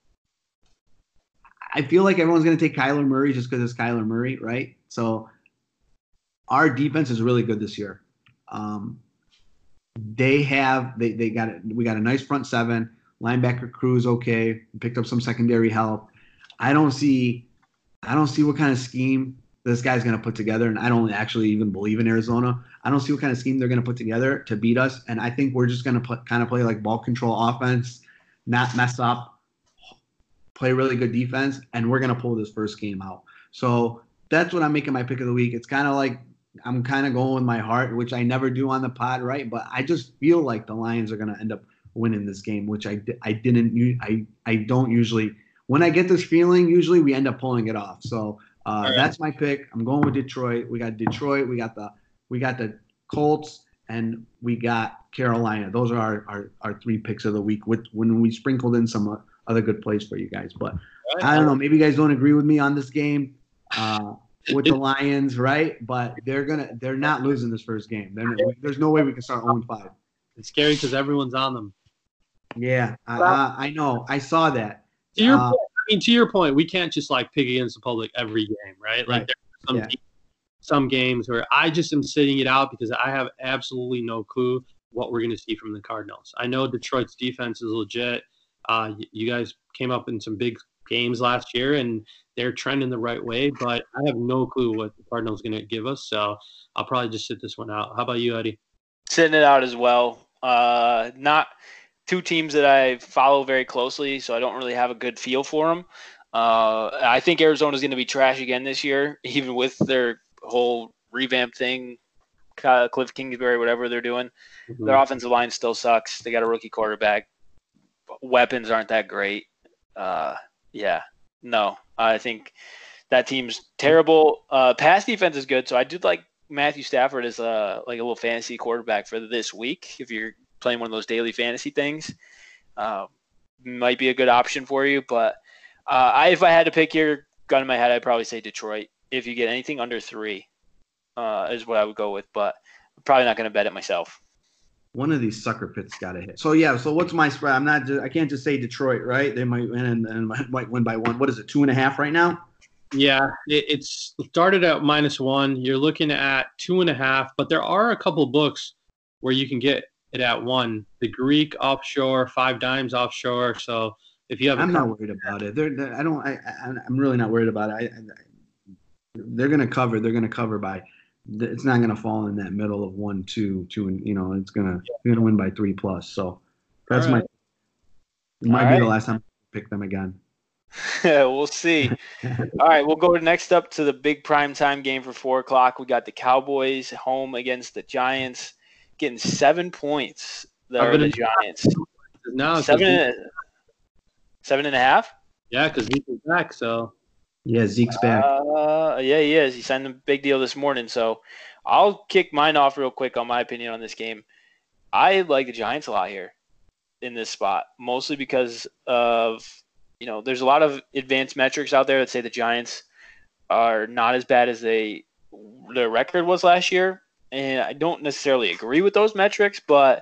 I feel like everyone's going to take Kyler Murray just because it's Kyler Murray, right? So our defense is really good this year. Um, they have they they got it. We got a nice front seven. Linebacker crew is okay. Picked up some secondary help. I don't see I don't see what kind of scheme this guy's going to put together, and I don't actually even believe in Arizona. I don't see what kind of scheme they're going to put together to beat us, and I think we're just going to kind of play like ball control offense, not mess up, play really good defense, and we're going to pull this first game out. So that's what I'm making my pick of the week. It's kind of like I'm kind of going with my heart, which I never do on the pod, right? But I just feel like the Lions are going to end up winning this game, which I, I didn't I I don't usually – when I get this feeling, usually we end up pulling it off. So uh, right. That's my pick. I'm going with Detroit. We got Detroit. We got the we got the Colts, and we got Carolina. Those are our, our, our three picks of the week with when we sprinkled in some other good plays for you guys. But right. I don't know. Maybe you guys don't agree with me on this game uh, with the Lions, right? But they're gonna they're not losing this first game. Not, there's no way we can start oh and five. It's scary because everyone's on them. Yeah, I, Well, I I know. I saw that. To your Uh, point, I mean, to your point, we can't just like pick against the public every game, right? Like Right. there are some Yeah. te- some games where I just am sitting it out because I have absolutely no clue what we're going to see from the Cardinals. I know Detroit's defense is legit. Uh, y- you guys came up in some big games last year, and they're trending the right way, but I have no clue what the Cardinals going to give us. So I'll probably just sit this one out. How about you, Eddie? Sitting it out as well. Uh, not two teams that I follow very closely, so I don't really have a good feel for them. Uh, I think Arizona's going to be trash again this year, even with their whole revamp thing, uh, Cliff Kingsbury, whatever they're doing. Mhm. Their offensive line still sucks. They got a rookie quarterback. Weapons aren't that great. Uh, yeah, no, I think that team's terrible. Uh, pass defense is good, so I do like Matthew Stafford as a like a little fantasy quarterback for this week. If you're playing one of those daily fantasy things, uh, might be a good option for you. But uh, I, if I had to pick here, gun in my head, I'd probably say Detroit. If you get anything under three, uh, is what I would go with. But I'm probably not going to bet it myself. One of these sucker pits got to hit. So yeah. So what's my spread? I'm not. Just, I can't just say Detroit, right? They might win and, and might, might win by one. What is it? Two and a half right now. Yeah, it, it's started at minus one. You're looking at two and a half, but there are a couple books where you can get it at one. The Greek offshore, Five Dimes offshore. So if you have, a I'm not couple, worried about it. They're, they're I don't. I, I. I'm really not worried about it. I, I, they're gonna cover. They're gonna cover by. It's not gonna fall in that middle of one, two, two, and you know it's gonna. They're gonna win by three plus. So that's All my. right. It might All be right. the last time I pick them again. We'll see. All right, we'll go next up to the big primetime game for four o'clock. We got the Cowboys home against the Giants, getting seven points. There are the Giants. now Seven, and, seven and a half. Yeah, because Zeke is back. So Yeah, Zeke's back. Uh, yeah, he is. He signed a big deal this morning. So I'll kick mine off real quick on my opinion on this game. I like the Giants a lot here in this spot, mostly because of, you know, there's a lot of advanced metrics out there that say the Giants are not as bad as they their record was last year, and I don't necessarily agree with those metrics, but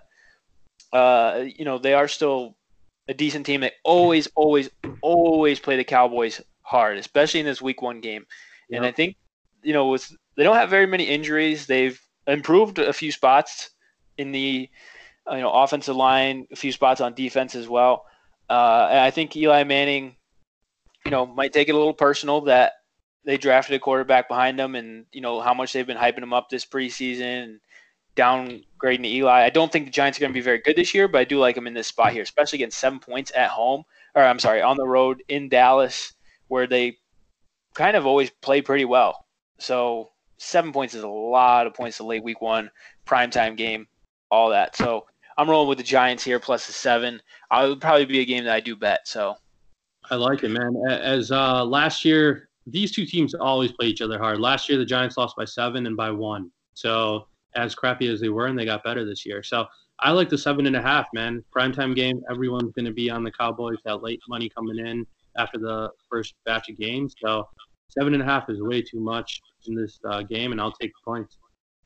uh, you know, they are still a decent team. They always, always, always play the Cowboys hard, especially in this Week One game. And Yep. I think, you know, with they don't have very many injuries. They've improved a few spots in the you know offensive line, a few spots on defense as well. Uh, and I think Eli Manning, you know, might take it a little personal that they drafted a quarterback behind them, and you know how much they've been hyping him up this preseason and downgrading Eli. I don't think the Giants are going to be very good this year, but I do like them in this spot here, especially getting seven points at home, or I'm sorry, on the road in Dallas, where they kind of always play pretty well. So seven points is a lot of points to late Week One, primetime game, all that. So I'm rolling with the Giants here plus the seven. I would probably be a game that I do bet. So I like it, man. A- As uh, last year, these two teams always play each other hard. Last year, the Giants lost by seven and by one. So as crappy as they were, and they got better this year. So I like the seven and a half, man. Primetime game. Everyone's going to be on the Cowboys. That late money coming in after the first batch of games. So seven and a half is way too much in this uh, game, and I'll take the points.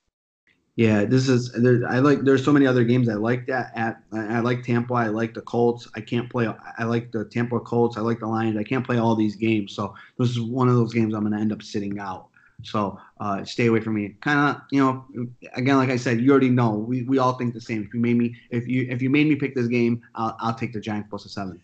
Yeah, this is. There, I like. There's so many other games I like that. At I I like Tampa. I like the Colts. I can't play. I like the Tampa Colts. I like the Lions. I can't play all these games. So this is one of those games I'm going to end up sitting out. So uh, stay away from me. Kind of, you know. Again, like I said, you already know. We, we all think the same. If you made me, if you if you made me pick this game, I'll I'll take the Giants plus a seven.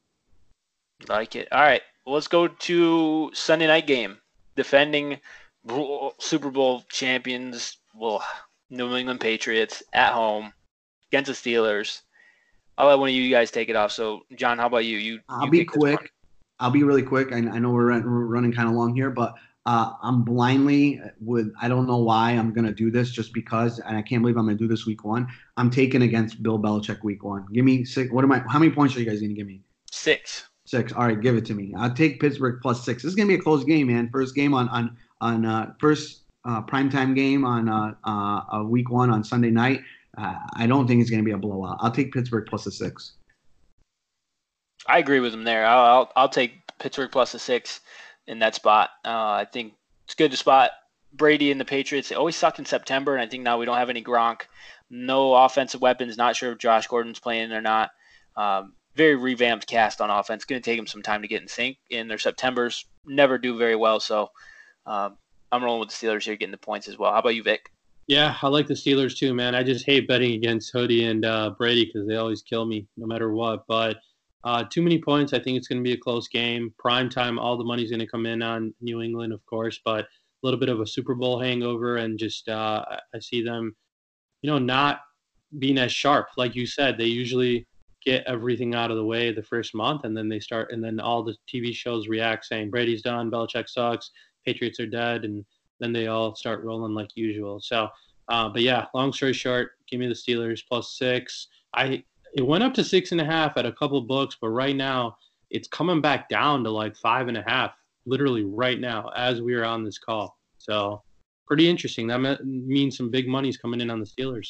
like it. All right, well, let's go to Sunday night game. Defending Super Bowl champions, well, New England Patriots at home against the Steelers. I'll let one of you guys take it off. So, John, how about you? You. I'll you be kick this one. quick. I'll be really quick. I, I know we're, run, we're running kind of long here, but uh, I'm blindly with. I don't know why I'm gonna do this, just because, and I can't believe I'm gonna do this week one. I'm taking against Bill Belichick week one. Give me six. What am I? How many points are you guys gonna give me? Six. Six. All right, give it to me. I'll take Pittsburgh plus six. This is gonna be a close game, man. First game on on on uh, first uh, primetime game on uh, uh, uh, week one on Sunday night. Uh, I don't think it's gonna be a blowout. I'll take Pittsburgh plus a six. I agree with him there. I'll I'll, I'll take Pittsburgh plus a six in that spot. Uh, I think it's good to spot Brady and the Patriots. They always sucked in September, and I think now we don't have any Gronk. No offensive weapons. Not sure if Josh Gordon's playing or not. Um, very revamped cast on offense. Going to take them some time to get in sync. In their Septembers never do very well. So um, I'm rolling with the Steelers here, getting the points as well. How about you, Vic? Yeah, I like the Steelers too, man. I just hate betting against Hoodie and uh, Brady because they always kill me no matter what. But uh, too many points. I think it's going to be a close game. Prime time, all the money's going to come in on New England, of course, but a little bit of a Super Bowl hangover, and just uh, I see them, you know, not being as sharp. Like you said, they usually get everything out of the way the first month, and then they start, and then all the T V shows react saying Brady's done, Belichick sucks, Patriots are dead, and then they all start rolling like usual. So, uh, but yeah, long story short, give me the Steelers plus six. I it went up to six and a half at a couple books, but right now it's coming back down to like five and a half, literally right now as we are on this call. So, pretty interesting. That means some big money's coming in on the Steelers.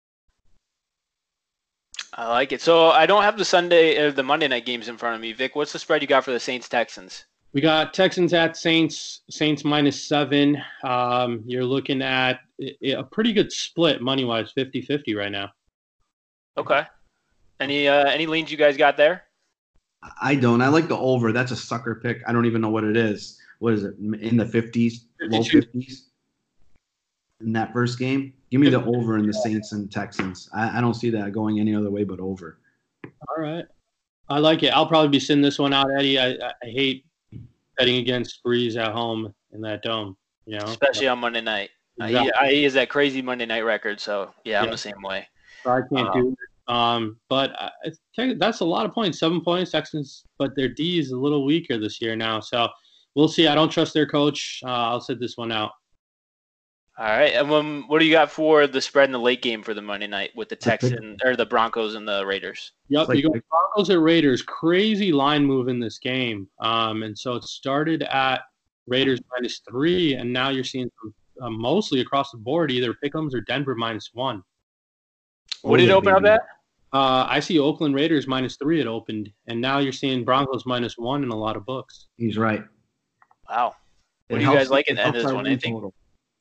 I like it. So I don't have the Sunday or the Monday night games in front of me. Vic, what's the spread you got for the Saints Texans? We got Texans at Saints, Saints minus seven. Um, you're looking at a pretty good split money-wise, fifty-fifty right now. Okay. Any uh, any leans you guys got there? I don't. I like the over. That's a sucker pick. I don't even know what it is. What is it? In the fifties, low fifties? In that first game? Give me the over in the Saints and Texans. I, I don't see that going any other way but over. All right. I like it. I'll probably be sending this one out, Eddie. I, I hate betting against Breeze at home in that dome, you know, especially on Monday night. Exactly. Uh, he, he has that crazy Monday night record, so yeah, I'm yeah. the same way. So I can't um, do it. Um, but I, that's a lot of points, seven points, Texans, but their D is a little weaker this year now, so we'll see. I don't trust their coach. Uh, I'll sit this one out. All right, and when, what do you got for the spread in the late game for the Monday night with the Texans or the Broncos and the Raiders? Yep, like, you got Broncos and Raiders. Crazy line move in this game, um, and so it started at Raiders minus three, and now you're seeing some, uh, mostly across the board either Pick'ems or Denver minus one. What did it open up at? Uh, I see Oakland Raiders minus three. It opened, and now you're seeing Broncos minus one in a lot of books. He's right. Wow. What it do you guys like in the end of this one? Anything? Total.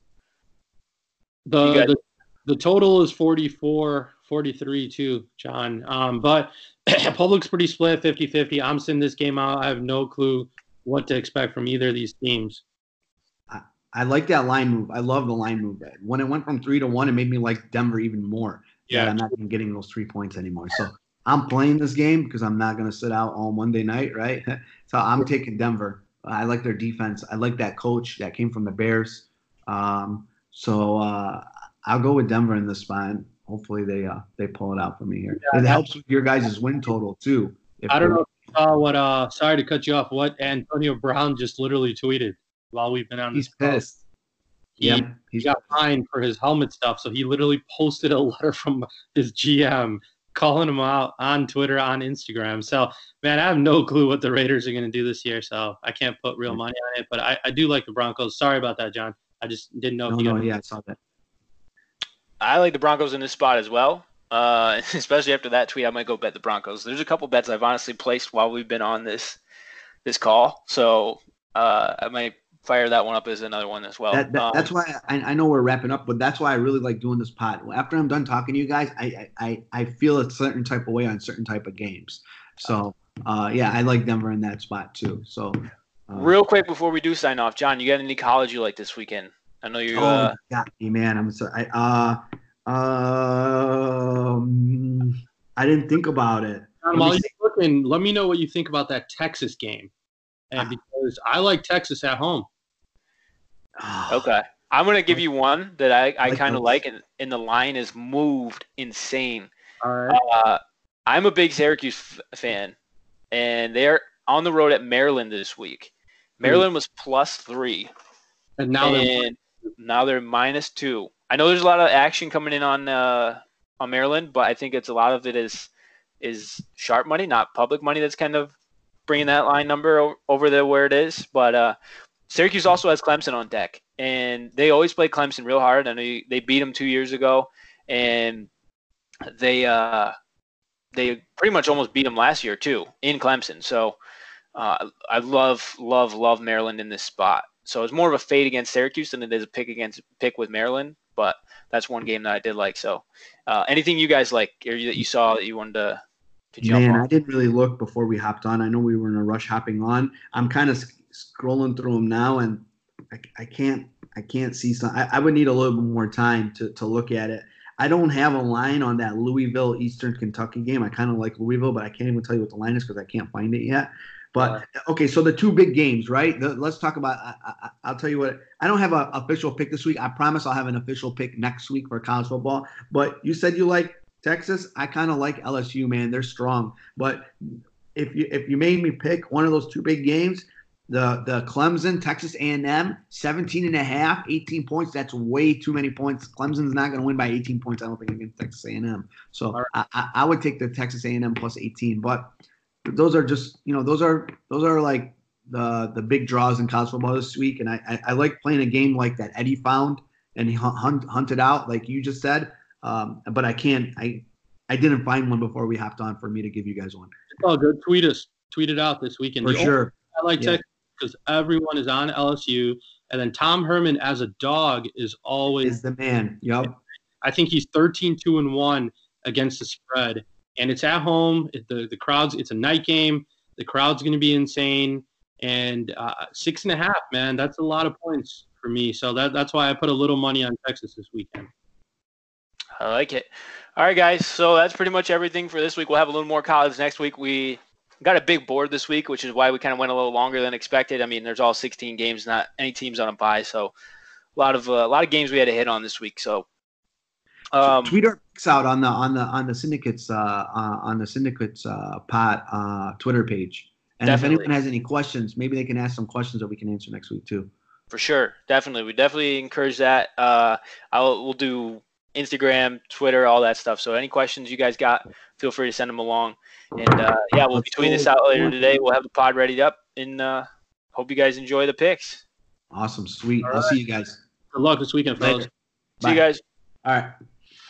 The, guys- the the total is forty-four, forty-three too, John. Um, but public's pretty split, fifty-fifty. I'm sending this game out. I have no clue what to expect from either of these teams. I, I like that line move. I love the line move. When it went from three to one, it made me like Denver even more. Yeah, I'm not even getting those three points anymore. So I'm playing this game because I'm not going to sit out all Monday night, right? So I'm taking Denver. I like their defense. I like that coach that came from the Bears. Um, so uh, I'll go with Denver in this spot. Hopefully they uh, they pull it out for me here. Yeah, it helps with your guys' win total too. I don't know if you saw what. Uh, sorry to cut you off. What Antonio Brown just literally tweeted while we've been on. He's this pissed. He, yep, he got fined for his helmet stuff, so he literally posted a letter from his G M calling him out on Twitter, on Instagram. So, man, I have no clue what the Raiders are going to do this year, so I can't put real money on it. But I, I do like the Broncos. Sorry about that, John. I just didn't know no, if you no, got yeah, I saw that. I like the Broncos in this spot as well. Uh, especially after that tweet, I might go bet the Broncos. There's a couple bets I've honestly placed while we've been on this this call, so uh, I might fire that one up as another one as well. That, that, um, that's why I, I know we're wrapping up, but that's why I really like doing this pod. After I'm done talking to you guys, I I, I feel a certain type of way on certain type of games. So uh, yeah, I like Denver in that spot too. So uh, real quick before we do sign off, John, you got any college you like this weekend? I know you. Oh, uh, got me, man. I'm sorry. I, uh, um, I didn't think about it. Um, while you're looking, let me know what you think about that Texas game, and because I like Texas at home. Okay, I'm gonna give you one that I, I like kind of those. like, and, and the line is moved insane. All right. Uh, I'm a big Syracuse f- fan, and they're on the road at Maryland this week. Maryland was plus three, and now and they're now they're minus two. I know there's a lot of action coming in on uh, on Maryland, but I think it's a lot of it is is sharp money, not public money, that's kind of bringing that line number o- over there where it is. But uh, Syracuse also has Clemson on deck, and they always play Clemson real hard. I know you, they beat them two years ago, and they uh, they pretty much almost beat them last year too in Clemson. So uh, I love love love Maryland in this spot. So it's more of a fade against Syracuse than it is a pick against pick with Maryland. but that's one game that I did like. So, uh, anything you guys like or that you saw that you wanted to, to jump Man, on? I didn't really look before we hopped on. I know we were in a rush hopping on. I'm kind of sc- scrolling through them now, and I, I can't I can't see some. I, I would need a little bit more time to to look at it. I don't have a line on that Louisville Eastern Kentucky game. I kind of like Louisville, but I can't even tell you what the line is because I can't find it yet. But okay, so the two big games, right? The, let's talk about. I, I, I'll tell you what. I don't have an official pick this week. I promise I'll have an official pick next week for college football. But you said you like Texas. I kind of like L S U, man. They're strong. But if you if you made me pick one of those two big games, the the Clemson Texas A and M seventeen and a half, eighteen points. That's way too many points. Clemson's not going to win by eighteen points. I don't think against Texas A and M. So right. I, I I would take the Texas A and M plus eighteen, but. Those are just, you know, those are those are like the the big draws in college football this week, and I, I, I like playing a game like that Eddie found and he hunt, hunted out, like you just said. Um, but I can't, I I didn't find one before we hopped on for me to give you guys one. Oh, good. Tweet us, tweet it out this weekend. For the sure. I like yeah. Texas because everyone is on L S U, and then Tom Herman as a dog is always is the man. Yep. I think he's thirteen two and one against the spread. And it's at home. It, the the crowds. It's a night game. The crowd's going to be insane. And uh, six and a half, man. That's a lot of points for me. So that that's why I put a little money on Texas this weekend. I like it. All right, guys. So that's pretty much everything for this week. We'll have a little more college next week. We got a big board this week, which is why we kind of went a little longer than expected. I mean, there's all sixteen games. Not any teams on a bye. So a lot of uh, a lot of games we had to hit on this week. So. Um, Tweet our picks out on the on the on the syndicates uh, uh, on the syndicates uh, pot uh, Twitter page. And definitely. If anyone has any questions, maybe they can ask some questions that we can answer next week too. For sure, definitely, we definitely encourage that. Uh, I'll we'll do Instagram, Twitter, all that stuff. So any questions you guys got, feel free to send them along. And uh, yeah, we'll Let's be tweeting this out later today. We'll have the pod ready up, and uh, hope you guys enjoy the picks. Awesome, sweet. All I'll right. see you guys. Good luck this weekend, fellas. See you guys. All right.